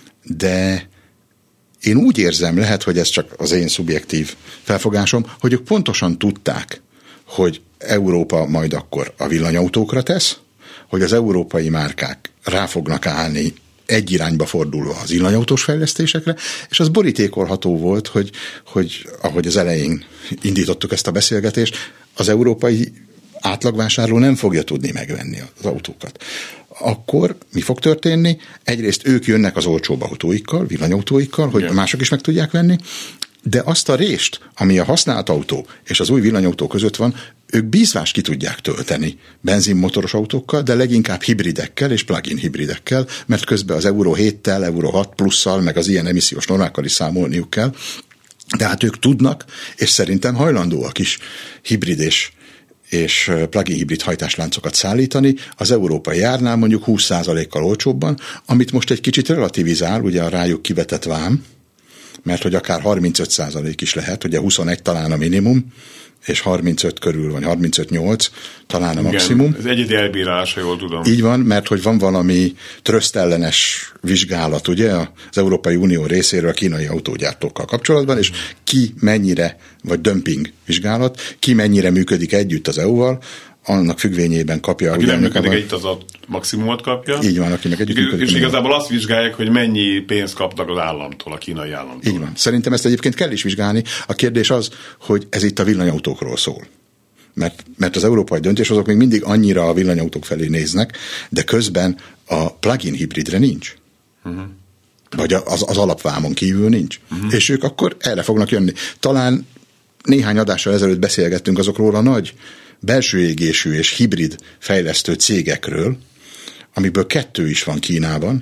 De én úgy érzem, lehet, hogy ez csak az én szubjektív felfogásom, hogy ők pontosan tudták, hogy Európa majd akkor a villanyautókra tesz, hogy az európai márkák rá fognak állni egy irányba fordulva az villanyautós fejlesztésekre, és az borítékolható volt, hogy, hogy ahogy az elején indítottuk ezt a beszélgetést, az európai átlagvásárló nem fogja tudni megvenni az autókat. Akkor mi fog történni? Egyrészt ők jönnek az olcsóbb autóikkal, villanyautóikkal, hogy mások is meg tudják venni, de azt a rést, ami a használt autó és az új villanyautó között van, ők bízvás ki tudják tölteni benzinmotoros autókkal, de leginkább hibridekkel és plug-in hibridekkel, mert közben az Euro héttel, Euro hat plusszal, meg az ilyen emissziós normákkal is számolniuk kell. De hát ők tudnak, és szerintem hajlandóak is hibrid és és plug-in hibrid hajtásláncokat szállítani, az európai árnál mondjuk húsz százalékkal olcsóbban, amit most egy kicsit relativizál, ugye a rájuk kivetett vám, mert hogy akár harmincöt százalék is lehet, ugye huszonegy talán a minimum, és harmincöt körül, vagy harmincöt nyolc talán a igen, maximum. Ez egyedi elbírálás, ha jól tudom. Így van, mert hogy van valami trösztellenes vizsgálat, ugye, az Európai Unió részéről a kínai autógyártókkal kapcsolatban, és ki mennyire, vagy dömping vizsgálat, ki mennyire működik együtt az é u-val, annak függvényében kapja. Aki nem működik együtt, az a maximumot kapja. Így van, aki meg együtt működik. És igazából azt vizsgálják, hogy mennyi pénzt kapnak az államtól, a kínai államtól. Így van. Szerintem ezt egyébként kell is vizsgálni. A kérdés az, hogy ez itt a villanyautókról szól. Mert, mert az európai döntéshozók még mindig annyira a villanyautók felé néznek, de közben a plug-in hibridre nincs. Uh-huh. Vagy az, az alapvámon kívül nincs. Uh-huh. És ők akkor erre fognak jönni. Talán néhány adással ezelőtt beszélgettünk azokról a nagy belső égésű és hibrid fejlesztő cégekről, amiből kettő is van Kínában,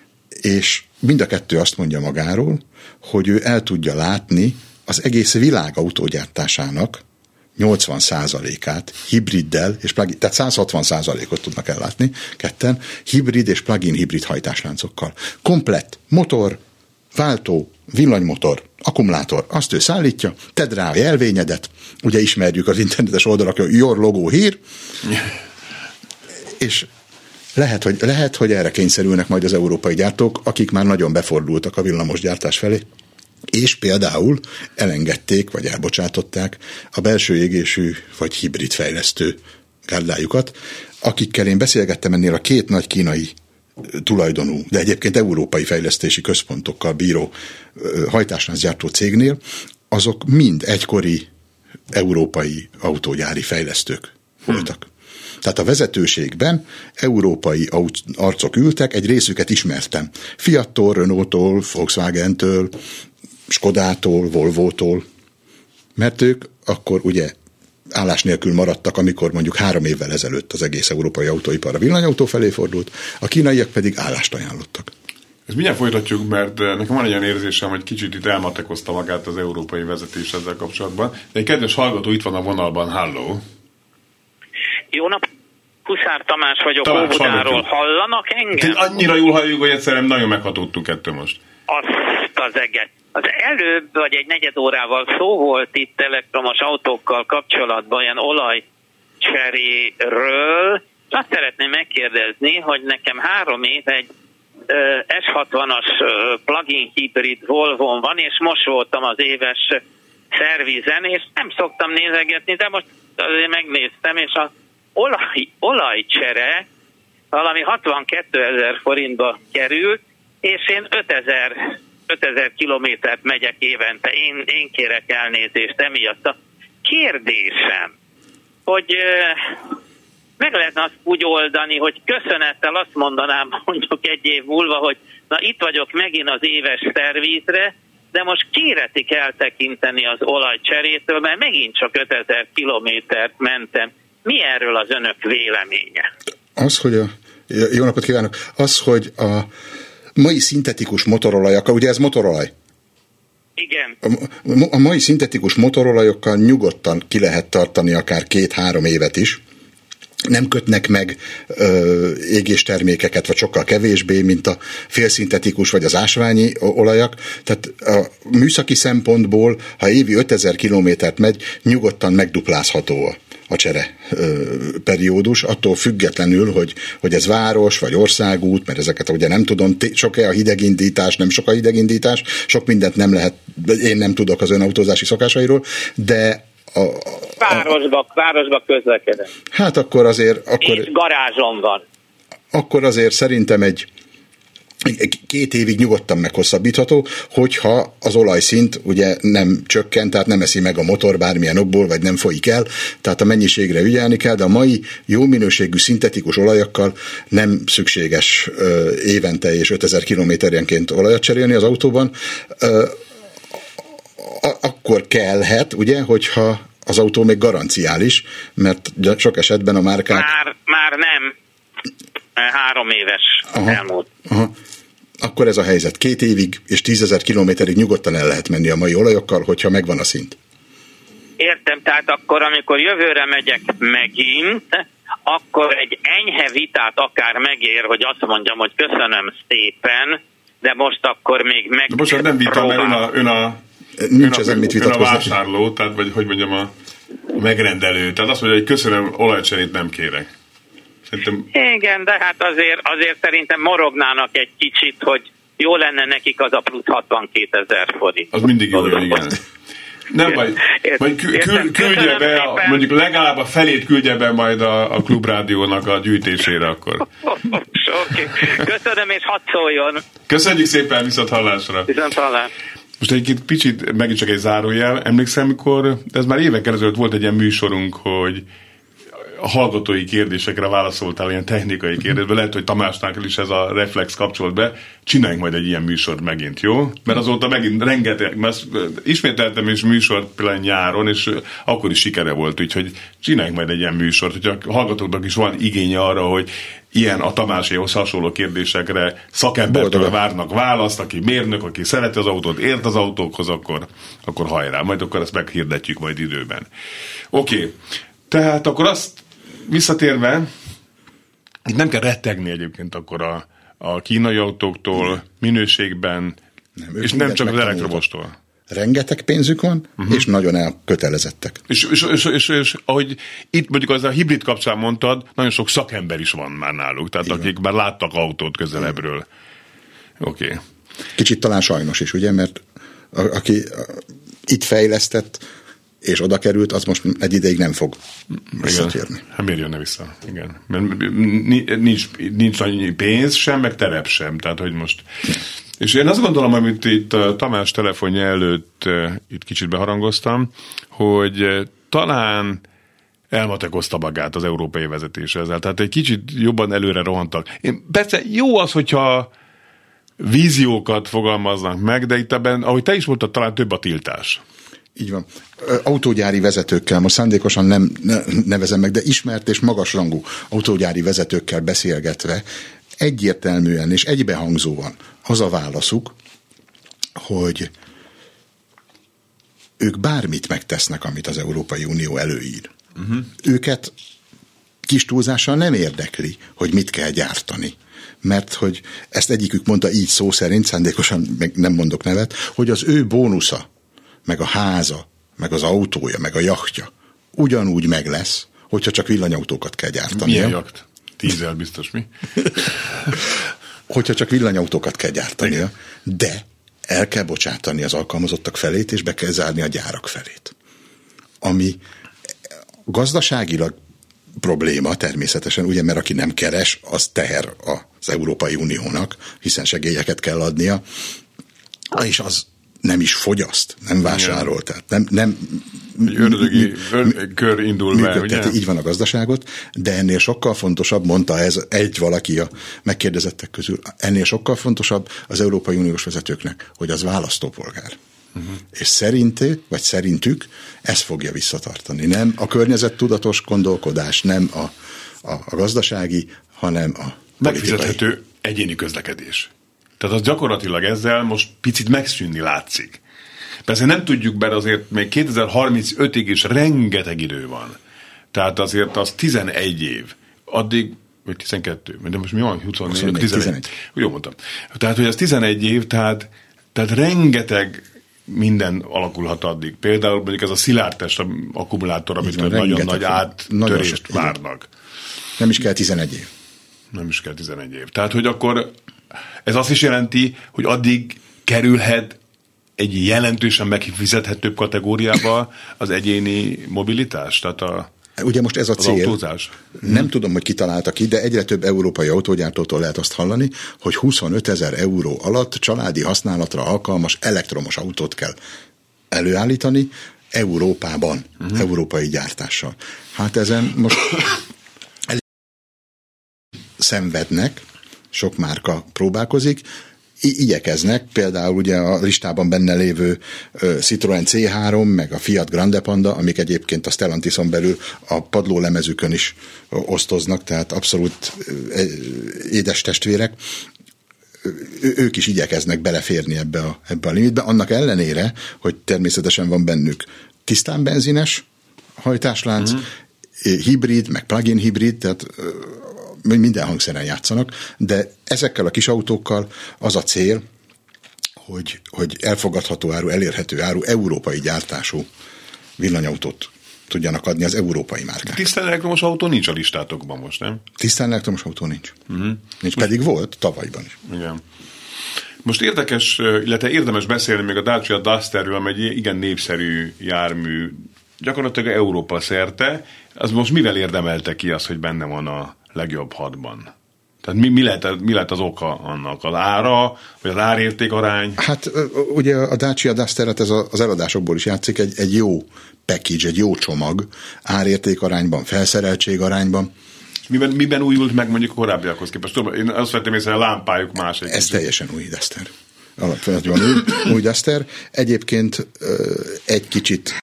és mind a kettő azt mondja magáról, hogy ő el tudja látni az egész világ autógyártásának nyolcvan százalékát hibriddel, és plug-in, tehát száz hatvan százalékot tudnak ellátni ketten, hibrid és plug-in hibrid hajtásláncokkal. Komplett motor, váltó, villanymotor, akkumulátor, azt ő szállítja, tedd rá a jelvényedet, ugye ismerjük az internetes oldalakon, your logo hír, és lehet hogy, lehet, hogy erre kényszerülnek majd az európai gyártók, akik már nagyon befordultak a villamos gyártás felé, és például elengedték, vagy elbocsátották a belső égésű, vagy hibrid fejlesztő gárdájukat, akikkel én beszélgettem ennél a két nagy kínai tulajdonú, de egyébként európai fejlesztési központokkal bíró hajtásláncgyártó cégnél, azok mind egykori európai autógyári fejlesztők voltak. Hmm. Tehát a vezetőségben európai arcok ültek, egy részüket ismertem. Fiattól, Renault-tól, Volkswagen-től, Skodától, Volvótól, mert ők akkor ugye állás nélkül maradtak, amikor mondjuk három évvel ezelőtt az egész európai autóipar a villanyautó felé fordult, a kínaiak pedig állást ajánlottak. Ezt mindjárt folytatjuk, mert nekem van egy olyan érzésem, hogy kicsit itt elmatekozta magát az európai vezetés ezzel kapcsolatban. De egy kedves hallgató itt van a vonalban, halló. Jó nap, Huszár Tamás vagyok, Tamás, Óbudáról. Hallanak engem? Te annyira jól halljuk, hogy egyszerűen nagyon meghatódtunk ettől most. Azt az eget. Az előbb, vagy egy negyed órával szó volt itt elektromos autókkal kapcsolatban olyan olajcseréről. Azt szeretném megkérdezni, hogy nekem három év egy es hatvanas plug-in hibrid Volvon van, és most voltam az éves szervizen, és nem szoktam nézegetni, de most azért megnéztem, és az olaj, olajcsere valami hatvankkétezer forintba került, és én ötezer kilométert megyek évente. Én, én kérek elnézést emiatt. A kérdésem, hogy meg lehetne azt úgy oldani, hogy köszönettel azt mondanám mondjuk egy év múlva, hogy na itt vagyok megint az éves szervizre, de most kéretik eltekinteni az olajcserétől, mert megint csak ötezer kilométert mentem. Mi erről az önök véleménye? Az, hogy a... Jó napot kívánok! Az, hogy a mai szintetikus motorolajakkal, ugye ez motorolaj? Igen. A, a mai szintetikus motorolajokkal nyugodtan ki lehet tartani akár két-három évet is. Nem kötnek meg ö, égéstermékeket, vagy sokkal kevésbé, mint a félszintetikus vagy az ásványi olajak. Tehát a műszaki szempontból, ha évi ötezer kilométert megy, nyugodtan megduplázható a, a csere ö, periódus, attól függetlenül, hogy, hogy ez város, vagy országút, mert ezeket ugye nem tudom, sok-e a hidegindítás, nem sok a hidegindítás, sok mindent nem lehet, én nem tudok az ön autózási szokásairól, de A, a, városba, városba közlekedem. Hát akkor azért... Akkor, és garázsom van. Akkor azért szerintem egy, egy két évig nyugodtan meghosszabbítható, hogyha az olajszint ugye nem csökkent, tehát nem eszi meg a motor bármilyen okból, vagy nem folyik el, tehát a mennyiségre ügyelni kell, de a mai jó minőségű szintetikus olajakkal nem szükséges ö, évente és ötezer kilométerenként olajat cserélni az autóban. Ö, akkor kellhet, ugye, hogyha az autó még garanciális, mert sok esetben a márkák... Már, már nem. Három éves aha, elmúlt. Aha. Akkor ez a helyzet. Két évig és tízezer kilométerig nyugodtan el lehet menni a mai olajokkal, hogyha megvan a szint. Értem, tehát akkor, amikor jövőre megyek megint, akkor egy enyhe vitát akár megér, hogy azt mondjam, hogy köszönöm szépen, de most akkor még meg... De most nem vita, mert ön a... Ön a Nincs ezen mit vitatkozni. Ön a vásárló, tehát vagy hogy mondjam a megrendelő. Tehát azt mondja, hogy köszönöm, olajcserét nem kérek. Szerintem... Igen, de hát azért, azért szerintem morognának egy kicsit, hogy jó lenne nekik az a plusz hatvankétezer forint. Az mindig jó, igen. Nem baj, majd kü- kü- küldje be, a, mondjuk legalább a felét küldje be majd a, a Klubrádiónak a gyűjtésére akkor. Oké, köszönöm és hadd szóljon. Köszönjük szépen, viszont hallásra. Viszont hallás. Most egy picit, megint csak egy zárójel, emlékszem, amikor, ez már évekkel ezelőtt volt egy ilyen műsorunk, hogy a hallgatói kérdésekre válaszoltál, ilyen technikai kérdésben, lehet, hogy Tamásnál is ez a reflex kapcsolt be, csináljunk majd egy ilyen műsort megint, jó? Mert azóta megint rengeteg, mert ismételtem is műsort például nyáron, és akkor is sikere volt, úgyhogy csináljunk majd egy ilyen műsort, hogyha a hallgatóknak is van igénye arra, hogy ilyen a Tamáséhoz hasonló kérdésekre szakembertől várnak választ, aki mérnök, aki szereti az autót, ért az autókhoz, akkor, akkor hajrá, majd akkor ezt meghirdetjük majd időben. Oké, okay. Tehát akkor azt visszatérve, itt nem kell rettegni egyébként akkor a, a kínai autóktól, minőségben, nem, és nem csak az elektromostól. Rengeteg pénzük van, uh-huh. és nagyon elkötelezettek. És, és, és, és, és ahogy itt mondjuk az a hibrid kapcsán mondtad, nagyon sok szakember is van már náluk, tehát igen. Akik már láttak autót közelebbről. Oké. Okay. Kicsit talán sajnos is, ugye, mert a, aki a, itt fejlesztett, és oda került, az most egy ideig nem fog visszatérni. Hát miért jönne vissza? Igen. Mert nincs, nincs annyi pénz sem, meg terep sem. Tehát, hogy most... És én azt gondolom, amit itt a Tamás telefonja előtt itt kicsit beharangoztam, hogy talán elmatekozta magát az európai vezetés ezzel. Tehát egy kicsit jobban előre rohantak. Én, persze jó az, hogyha víziókat fogalmaznak meg, de itt ebben, ahogy te is mondtad, talán több a tiltás. Így van. Autógyári vezetőkkel, most szándékosan nem nevezem meg, de ismert és magasrangú autógyári vezetőkkel beszélgetve egyértelműen és egybehangzóan az a válaszuk, hogy ők bármit megtesznek, amit az Európai Unió előír. Uh-huh. Őket kis túlzással nem érdekli, hogy mit kell gyártani. Mert hogy ezt egyikük mondta így szó szerint, szándékosan meg nem mondok nevet, hogy az ő bónusza, meg a háza, meg az autója, meg a jachtja ugyanúgy meg lesz, hogyha csak villanyautókat kell gyártani. Milyen jacht? Tízzel biztos, mi? Hogyha csak villanyautókat kell gyártania, de el kell bocsátani az alkalmazottak felét, és be kell zárni a gyárak felét. Ami gazdaságilag probléma természetesen, ugye, mert aki nem keres, az teher az Európai Uniónak, hiszen segélyeket kell adnia, és az nem is fogyaszt, nem vásárol, tehát nem... nem egy ördögi kör indul be, ugye? Így van a gazdaságot, de ennél sokkal fontosabb, mondta ez egy valaki a megkérdezettek közül, ennél sokkal fontosabb az Európai Uniós vezetőknek, hogy az választópolgár. Uh-huh. És szerinté, vagy szerintük ez fogja visszatartani. Nem a környezettudatos gondolkodás, nem a, a, a gazdasági, hanem a megfizethető egyéni közlekedés. Tehát az gyakorlatilag ezzel most picit megszűnni látszik. Persze nem tudjuk be, azért még kétezer-harmincötig is rengeteg idő van. Tehát azért az tizenegy év. Addig, vagy tizenkettő, de most mi van? huszonnégy, tizenegy. Jó mondtam. Tehát, hogy az tizenegy év, tehát, tehát rengeteg minden alakulhat addig. Például mondjuk ez a szilárdtest akkumulátor, amit van, nagyon nagy áttörést várnak. Nem is kell tizenegy év. Nem is kell tizenegy év. Tehát, hogy akkor ez azt is jelenti, hogy addig kerülhet egy jelentősen megfizethetőbb kategóriába az egyéni mobilitás, tehát a ugye most ez a cél. Autózás. Nem hmm. tudom, hogy kitalálta ki, de egyre több európai autógyártótól lehet azt hallani, hogy huszonötezer euró alatt családi használatra alkalmas elektromos autót kell előállítani Európában, hmm. európai gyártással. Hát ezen most szenvednek, sok márka próbálkozik, I- igyekeznek, például ugye a listában benne lévő uh, Citroen cé három, meg a Fiat Grande Panda, amik egyébként a Stellantison belül a padlólemezükön is uh, osztoznak, tehát abszolút uh, édes testvérek. Ő, ők is igyekeznek beleférni ebbe a, ebbe a limitbe, annak ellenére, hogy természetesen van bennük tisztán benzines hajtáslánc, mm. hibrid, meg plug-in hibrid, tehát uh, minden hangszeren játszanak, de ezekkel a kis autókkal az a cél, hogy, hogy elfogadható áru, elérhető áru, európai gyártású villanyautót tudjanak adni az európai márkák. Tisztán elektromos autó nincs a listátokban most, nem? Tisztán elektromos autó nincs. Uh-huh. Nincs, pedig volt tavalyban is. Igen. Most érdekes, illetve érdemes beszélni még a Dacia Dusterről, amely egy igen népszerű jármű, gyakorlatilag Európa szerte. Az most mivel érdemelte ki az, hogy benne van a legjobb hatban? Tehát mi, mi, lehet, mi lehet az oka annak? Az ára, vagy az árérték arány? Hát ugye a Dacia Duster-et ez az eladásokból is játszik, egy, egy jó package, egy jó csomag, árérték arányban, felszereltség arányban. Miben, miben újult meg mondjuk a korábbiakhoz képest? Tudom, én azt vettem észre, a lámpájuk más. Ez kicsit. Teljesen új Duster. Alapvetően új, új Duster. Egyébként egy kicsit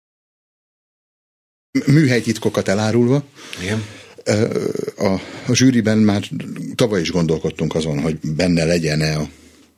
műhelytitkokat elárulva. Igen. A, a zsűriben már tavaly is gondolkodtunk azon, hogy benne legyen-e a...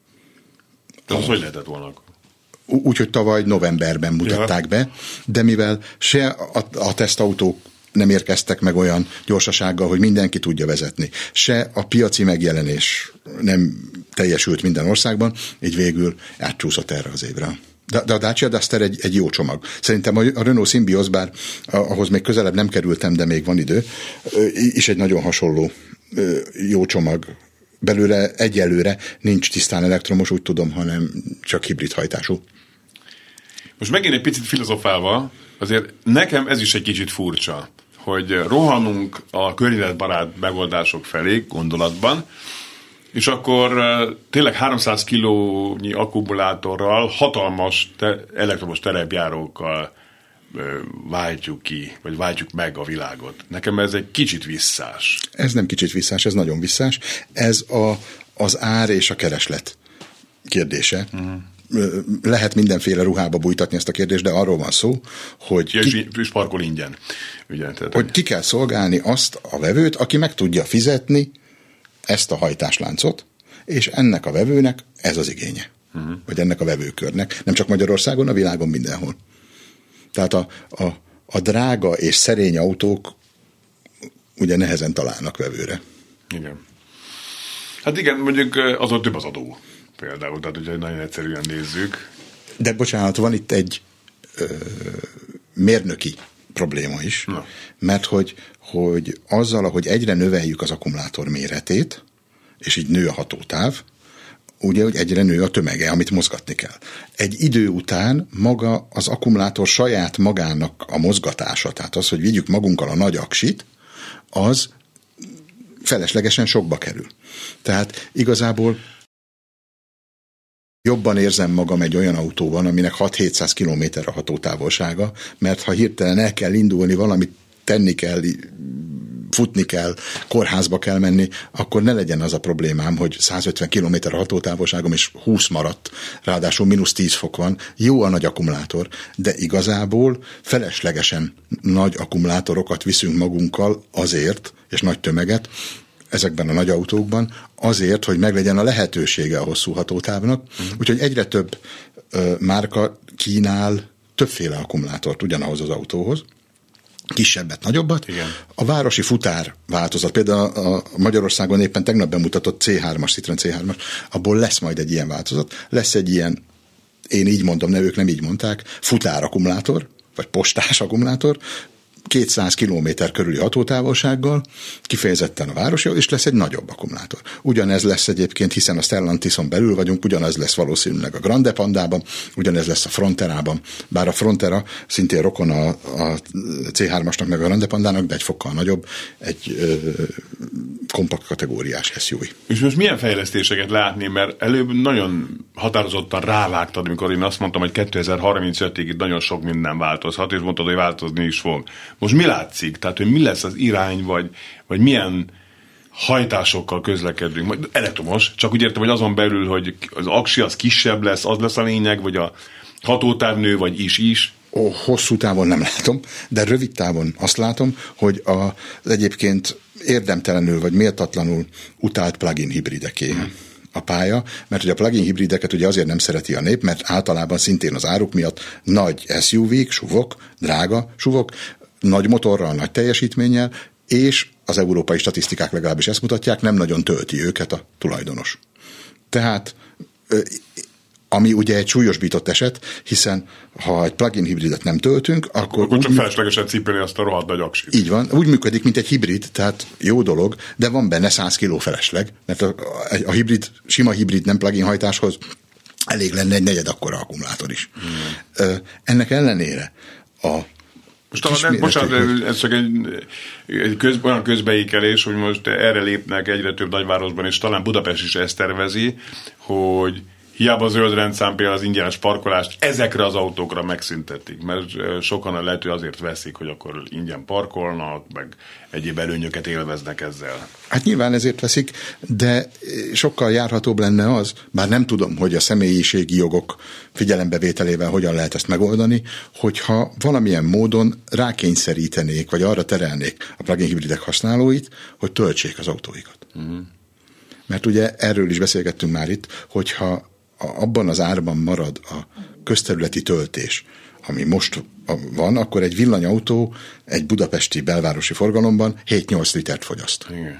De az a, hogy lehetett volna? Úgy, hogy tavaly novemberben mutatták ja. be, de mivel se a, a tesztautók nem érkeztek meg olyan gyorsasággal, hogy mindenki tudja vezetni, se a piaci megjelenés nem teljesült minden országban, így végül átcsúszott erre az évre. De, de a Dacia Duster egy, egy jó csomag. Szerintem a, a Renault Symbioz, bár ahhoz még közelebb nem kerültem, de még van idő, is egy nagyon hasonló jó csomag. Belőle egyelőre nincs tisztán elektromos, úgy tudom, hanem csak hibrid hajtású. Most megint egy picit filozofálva, azért nekem ez is egy kicsit furcsa, hogy rohanunk a környezetbarát megoldások felé gondolatban, és akkor tényleg háromszáz kilónyi akkumulátorral, hatalmas te- elektromos terepjárókkal váltjuk ki, vagy váltjuk meg a világot. Nekem ez egy kicsit visszás. Ez nem kicsit visszás, ez nagyon visszás. Ez a, az ár és a kereslet kérdése. Uh-huh. Lehet mindenféle ruhába bújtatni ezt a kérdést, de arról van szó, hogy ja, ki, és parkol ingyen. Ugye, tehát, hogy ki kell szolgálni azt a vevőt, aki meg tudja fizetni ezt a hajtásláncot, és ennek a vevőnek ez az igénye. Uh-huh. Vagy ennek a vevőkörnek. Nem csak Magyarországon, a világon mindenhol. Tehát a, a, a drága és szerény autók ugye nehezen találnak vevőre. Igen. Hát igen, mondjuk azon több az adó például, tehát hogyha nagyon egyszerűen nézzük. De bocsánat, van itt egy ö, mérnöki probléma is, na. Mert hogy, hogy azzal, ahogy egyre növeljük az akkumulátor méretét, és így nő a hatótáv, ugye, hogy egyre nő a tömege, amit mozgatni kell. Egy idő után maga az akkumulátor saját magának a mozgatása, tehát az, hogy vigyük magunkkal a nagy aksit, az feleslegesen sokba kerül. Tehát igazából jobban érzem magam egy olyan autóban, aminek hat-hétszáz kilométer a hatótávolsága, mert ha hirtelen el kell indulni, valamit tenni kell, futni kell, kórházba kell menni, akkor ne legyen az a problémám, hogy százötven kilométer a hatótávolságom, és húsz maradt, ráadásul mínusz tíz fok van. Jó a nagy akkumulátor, de igazából feleslegesen nagy akkumulátorokat viszünk magunkkal azért, és nagy tömeget, ezekben a nagy autókban, azért, hogy meglegyen a lehetősége a hosszú hatótávnak. Uh-huh. Úgyhogy egyre több ö, márka kínál többféle akkumulátort ugyanahoz az autóhoz, kisebbet, nagyobbat. Igen. A városi futár változat, például a Magyarországon éppen tegnap bemutatott cé hármas, Citroen cé hármas, abból lesz majd egy ilyen változat. Lesz egy ilyen, én így mondom, ne, ők nem így mondták, futár akkumulátor, vagy postás akkumulátor, kétszáz kilométer körüli hatótávolsággal, kifejezetten a városi, és lesz egy nagyobb akkumulátor. Ugyanez lesz egyébként, hiszen a Stellantison belül vagyunk, ugyanez lesz valószínűleg a Grande Pandában, ugyanez lesz a Fronterában, bár a Frontera szintén rokon a, a cé hármasnak meg a Grande Pandának, de egy fokkal nagyobb, egy ö, kompakt kategóriás es u vé. És most milyen fejlesztéseket látni, mert előbb nagyon határozottan rávágtad, amikor én azt mondtam, hogy kétezer-harmincötig itt nagyon sok minden változhat, és mondtad, hogy változni is fog. Most mi látszik? Tehát, hogy mi lesz az irány, vagy, vagy milyen hajtásokkal közlekedünk? Majd elektromos, csak úgy értem, hogy azon belül, hogy az aksi az kisebb lesz, az lesz a lényeg, vagy a hatótáv nő, vagy is-is. Ó, hosszú távon nem látom, de rövid távon azt látom, hogy az egyébként érdemtelenül, vagy méltatlanul utált plug-in hibrideké. Hmm. a pálya, mert hogy a plug-in hibrideket ugye azért nem szereti a nép, mert általában szintén az áruk miatt nagy es u vé-k, suvok, drága suvok, nagy motorral, nagy teljesítménnyel, és az európai statisztikák legalábbis ezt mutatják, nem nagyon tölti őket a tulajdonos. Tehát ami ugye egy súlyosbított eset, hiszen ha egy plug-in hibridet nem töltünk, akkor... Akkor csak feleslegesen cipelni azt a rohadt nagy aksit. Így van, úgy működik, mint egy hibrid, tehát jó dolog, de van benne száz kiló felesleg, mert a, a hibrid, sima hibrid nem plug-in hajtáshoz elég lenne egy negyed akkora akkumulátor is. Hmm. Ennek ellenére a Most talán, bocsánat, ez csak egy, egy köz, olyan közbeékelés, hogy most erre lépnek egyre több nagyvárosban, és talán Budapest is ezt tervezi, hogy hiába a zöld rendszám például az ingyenes parkolást ezekre az autókra megszüntetik, mert sokan a lehető azért veszik, hogy akkor ingyen parkolnak, meg egyéb előnyöket élveznek ezzel. Hát nyilván ezért veszik, de sokkal járhatóbb lenne az, bár nem tudom, hogy a személyiségi jogok figyelembevételével hogyan lehet ezt megoldani, hogyha valamilyen módon rákényszerítenék, vagy arra terelnék a plug-in hibridek használóit, hogy töltsék az autóikat. Uh-huh. Mert ugye erről is beszélgettünk már itt, hogyha abban az árban marad a közterületi töltés, ami most van, akkor egy villanyautó egy budapesti belvárosi forgalomban hét-nyolc litert fogyaszt. Igen.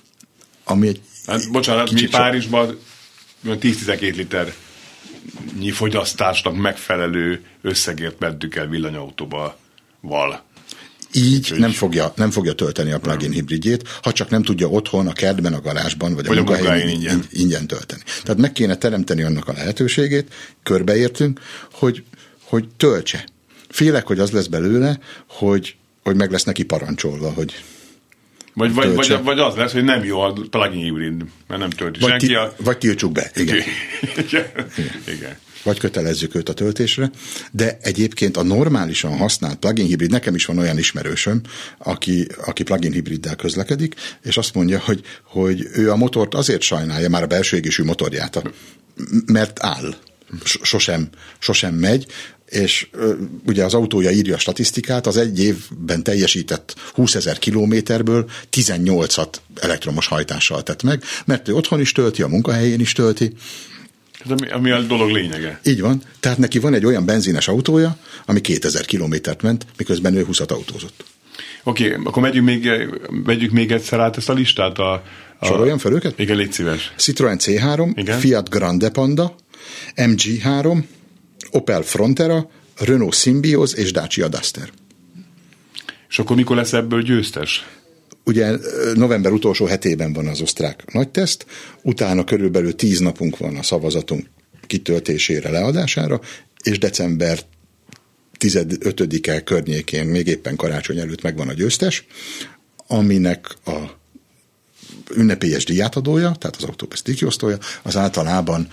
Ami egy hát, bocsánat, mi Párizsban tíz-tizenkét liternyi fogyasztásnak megfelelő összegért mentünk el villanyautóba val. Így nem fogja, nem fogja tölteni a plug-in hibridjét, ha csak nem tudja otthon, a kertben, a garázsban, vagy a, vagy a munkahelyen ingyen. ingyen tölteni. Tehát meg kéne teremteni annak a lehetőségét, körbeértünk, hogy, hogy töltse. Félek, hogy az lesz belőle, hogy, hogy meg lesz neki parancsolva, hogy vagy, vagy, vagy, vagy az lesz, hogy nem jó a plug-in hibrid, mert nem tölti vagy senki. Ti, a... Vagy tiltsuk be. Igen. Igen. Igen. Vagy kötelezzük őt a töltésre, de egyébként a normálisan használt plug-in hibrid, nekem is van olyan ismerősöm, aki, aki plug-in hibriddel közlekedik, és azt mondja, hogy, hogy ő a motort azért sajnálja, már a belső égésű motorját, mert áll. Sosem, sosem megy. és ugye az autója írja a statisztikát, az egy évben teljesített húszezer kilométerből tizennyolcat elektromos hajtással tett meg, mert ő otthon is tölti, a munkahelyén is tölti. Ami, ami a dolog lényege. Így van. Tehát neki van egy olyan benzines autója, ami kétezer kilométert ment, miközben ő húszat autózott. Oké, okay, akkor megyünk még, megyünk még egyszer át ezt a listát. A, a... Soroljam fel őket? Igen, légy szíves. Citroen cé három, igen? Fiat Grande Panda, em gé három, Opel Frontera, Renault Symbioz és Dacia Duster. És akkor mikor lesz ebből győztes? Ugye november utolsó hetében van az osztrák nagyteszt, utána körülbelül tíz napunk van a szavazatunk kitöltésére, leadására, és december tizenötödike környékén, még éppen karácsony előtt megvan a győztes, aminek a ünnepélyes díjátadója, tehát az Autobest díjkiosztója, az általában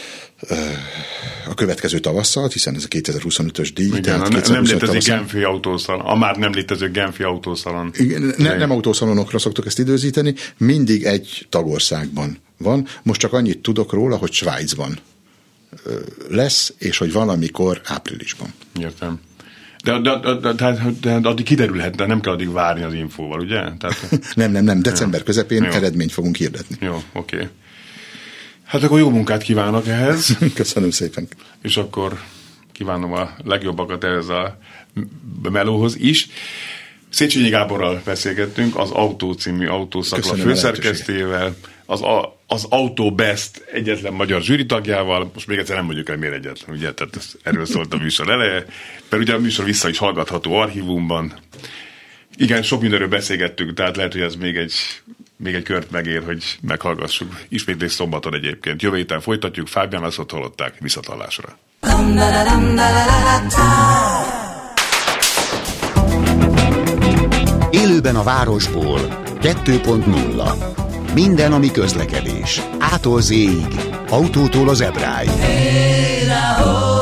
a következő tavasszal, hiszen ez a kétezer-huszonötös díj. Igen, tehát a nem létező Genfi autószalon, a már nem létező Genfi autószalon. Igen, ne, nem autószalonokra szoktuk ezt időzíteni, mindig egy tagországban van. Most csak annyit tudok róla, hogy Svájcban lesz, és hogy valamikor áprilisban. Értem. De, de, de, de, de, de addig kiderülhet, de nem kell addig várni az infóval, ugye? Tehát... nem, nem, nem. December közepén jó. Eredményt fogunk hirdetni. Jó, oké. Okay. Hát akkor jó munkát kívánok ehhez. Köszönöm szépen. És akkor kívánom a legjobbakat ehhez a melóhoz is. Széchenyi Gáborral beszélgettünk, az Autó című autószakla főszerkesztőjével, az, a, az Autobest egyetlen magyar zsűritagjával, most még egyszer nem mondjuk el, miért egyetlen, ugye, tehát ez, erről szólt a műsor eleje, mert ugye a műsor vissza is hallgatható archívumban. Igen, sok mindenről beszélgettünk, tehát lehet, hogy ez még egy, még egy kört megér, hogy meghallgassuk. Ismétlés szombaton egyébként. Jövő héten folytatjuk, Fábián Lászlót hallották, viszonthallásra. Élőben a városból kettő pont nulla. Minden, ami közlekedés. Ától zéig, autótól az Ebráig.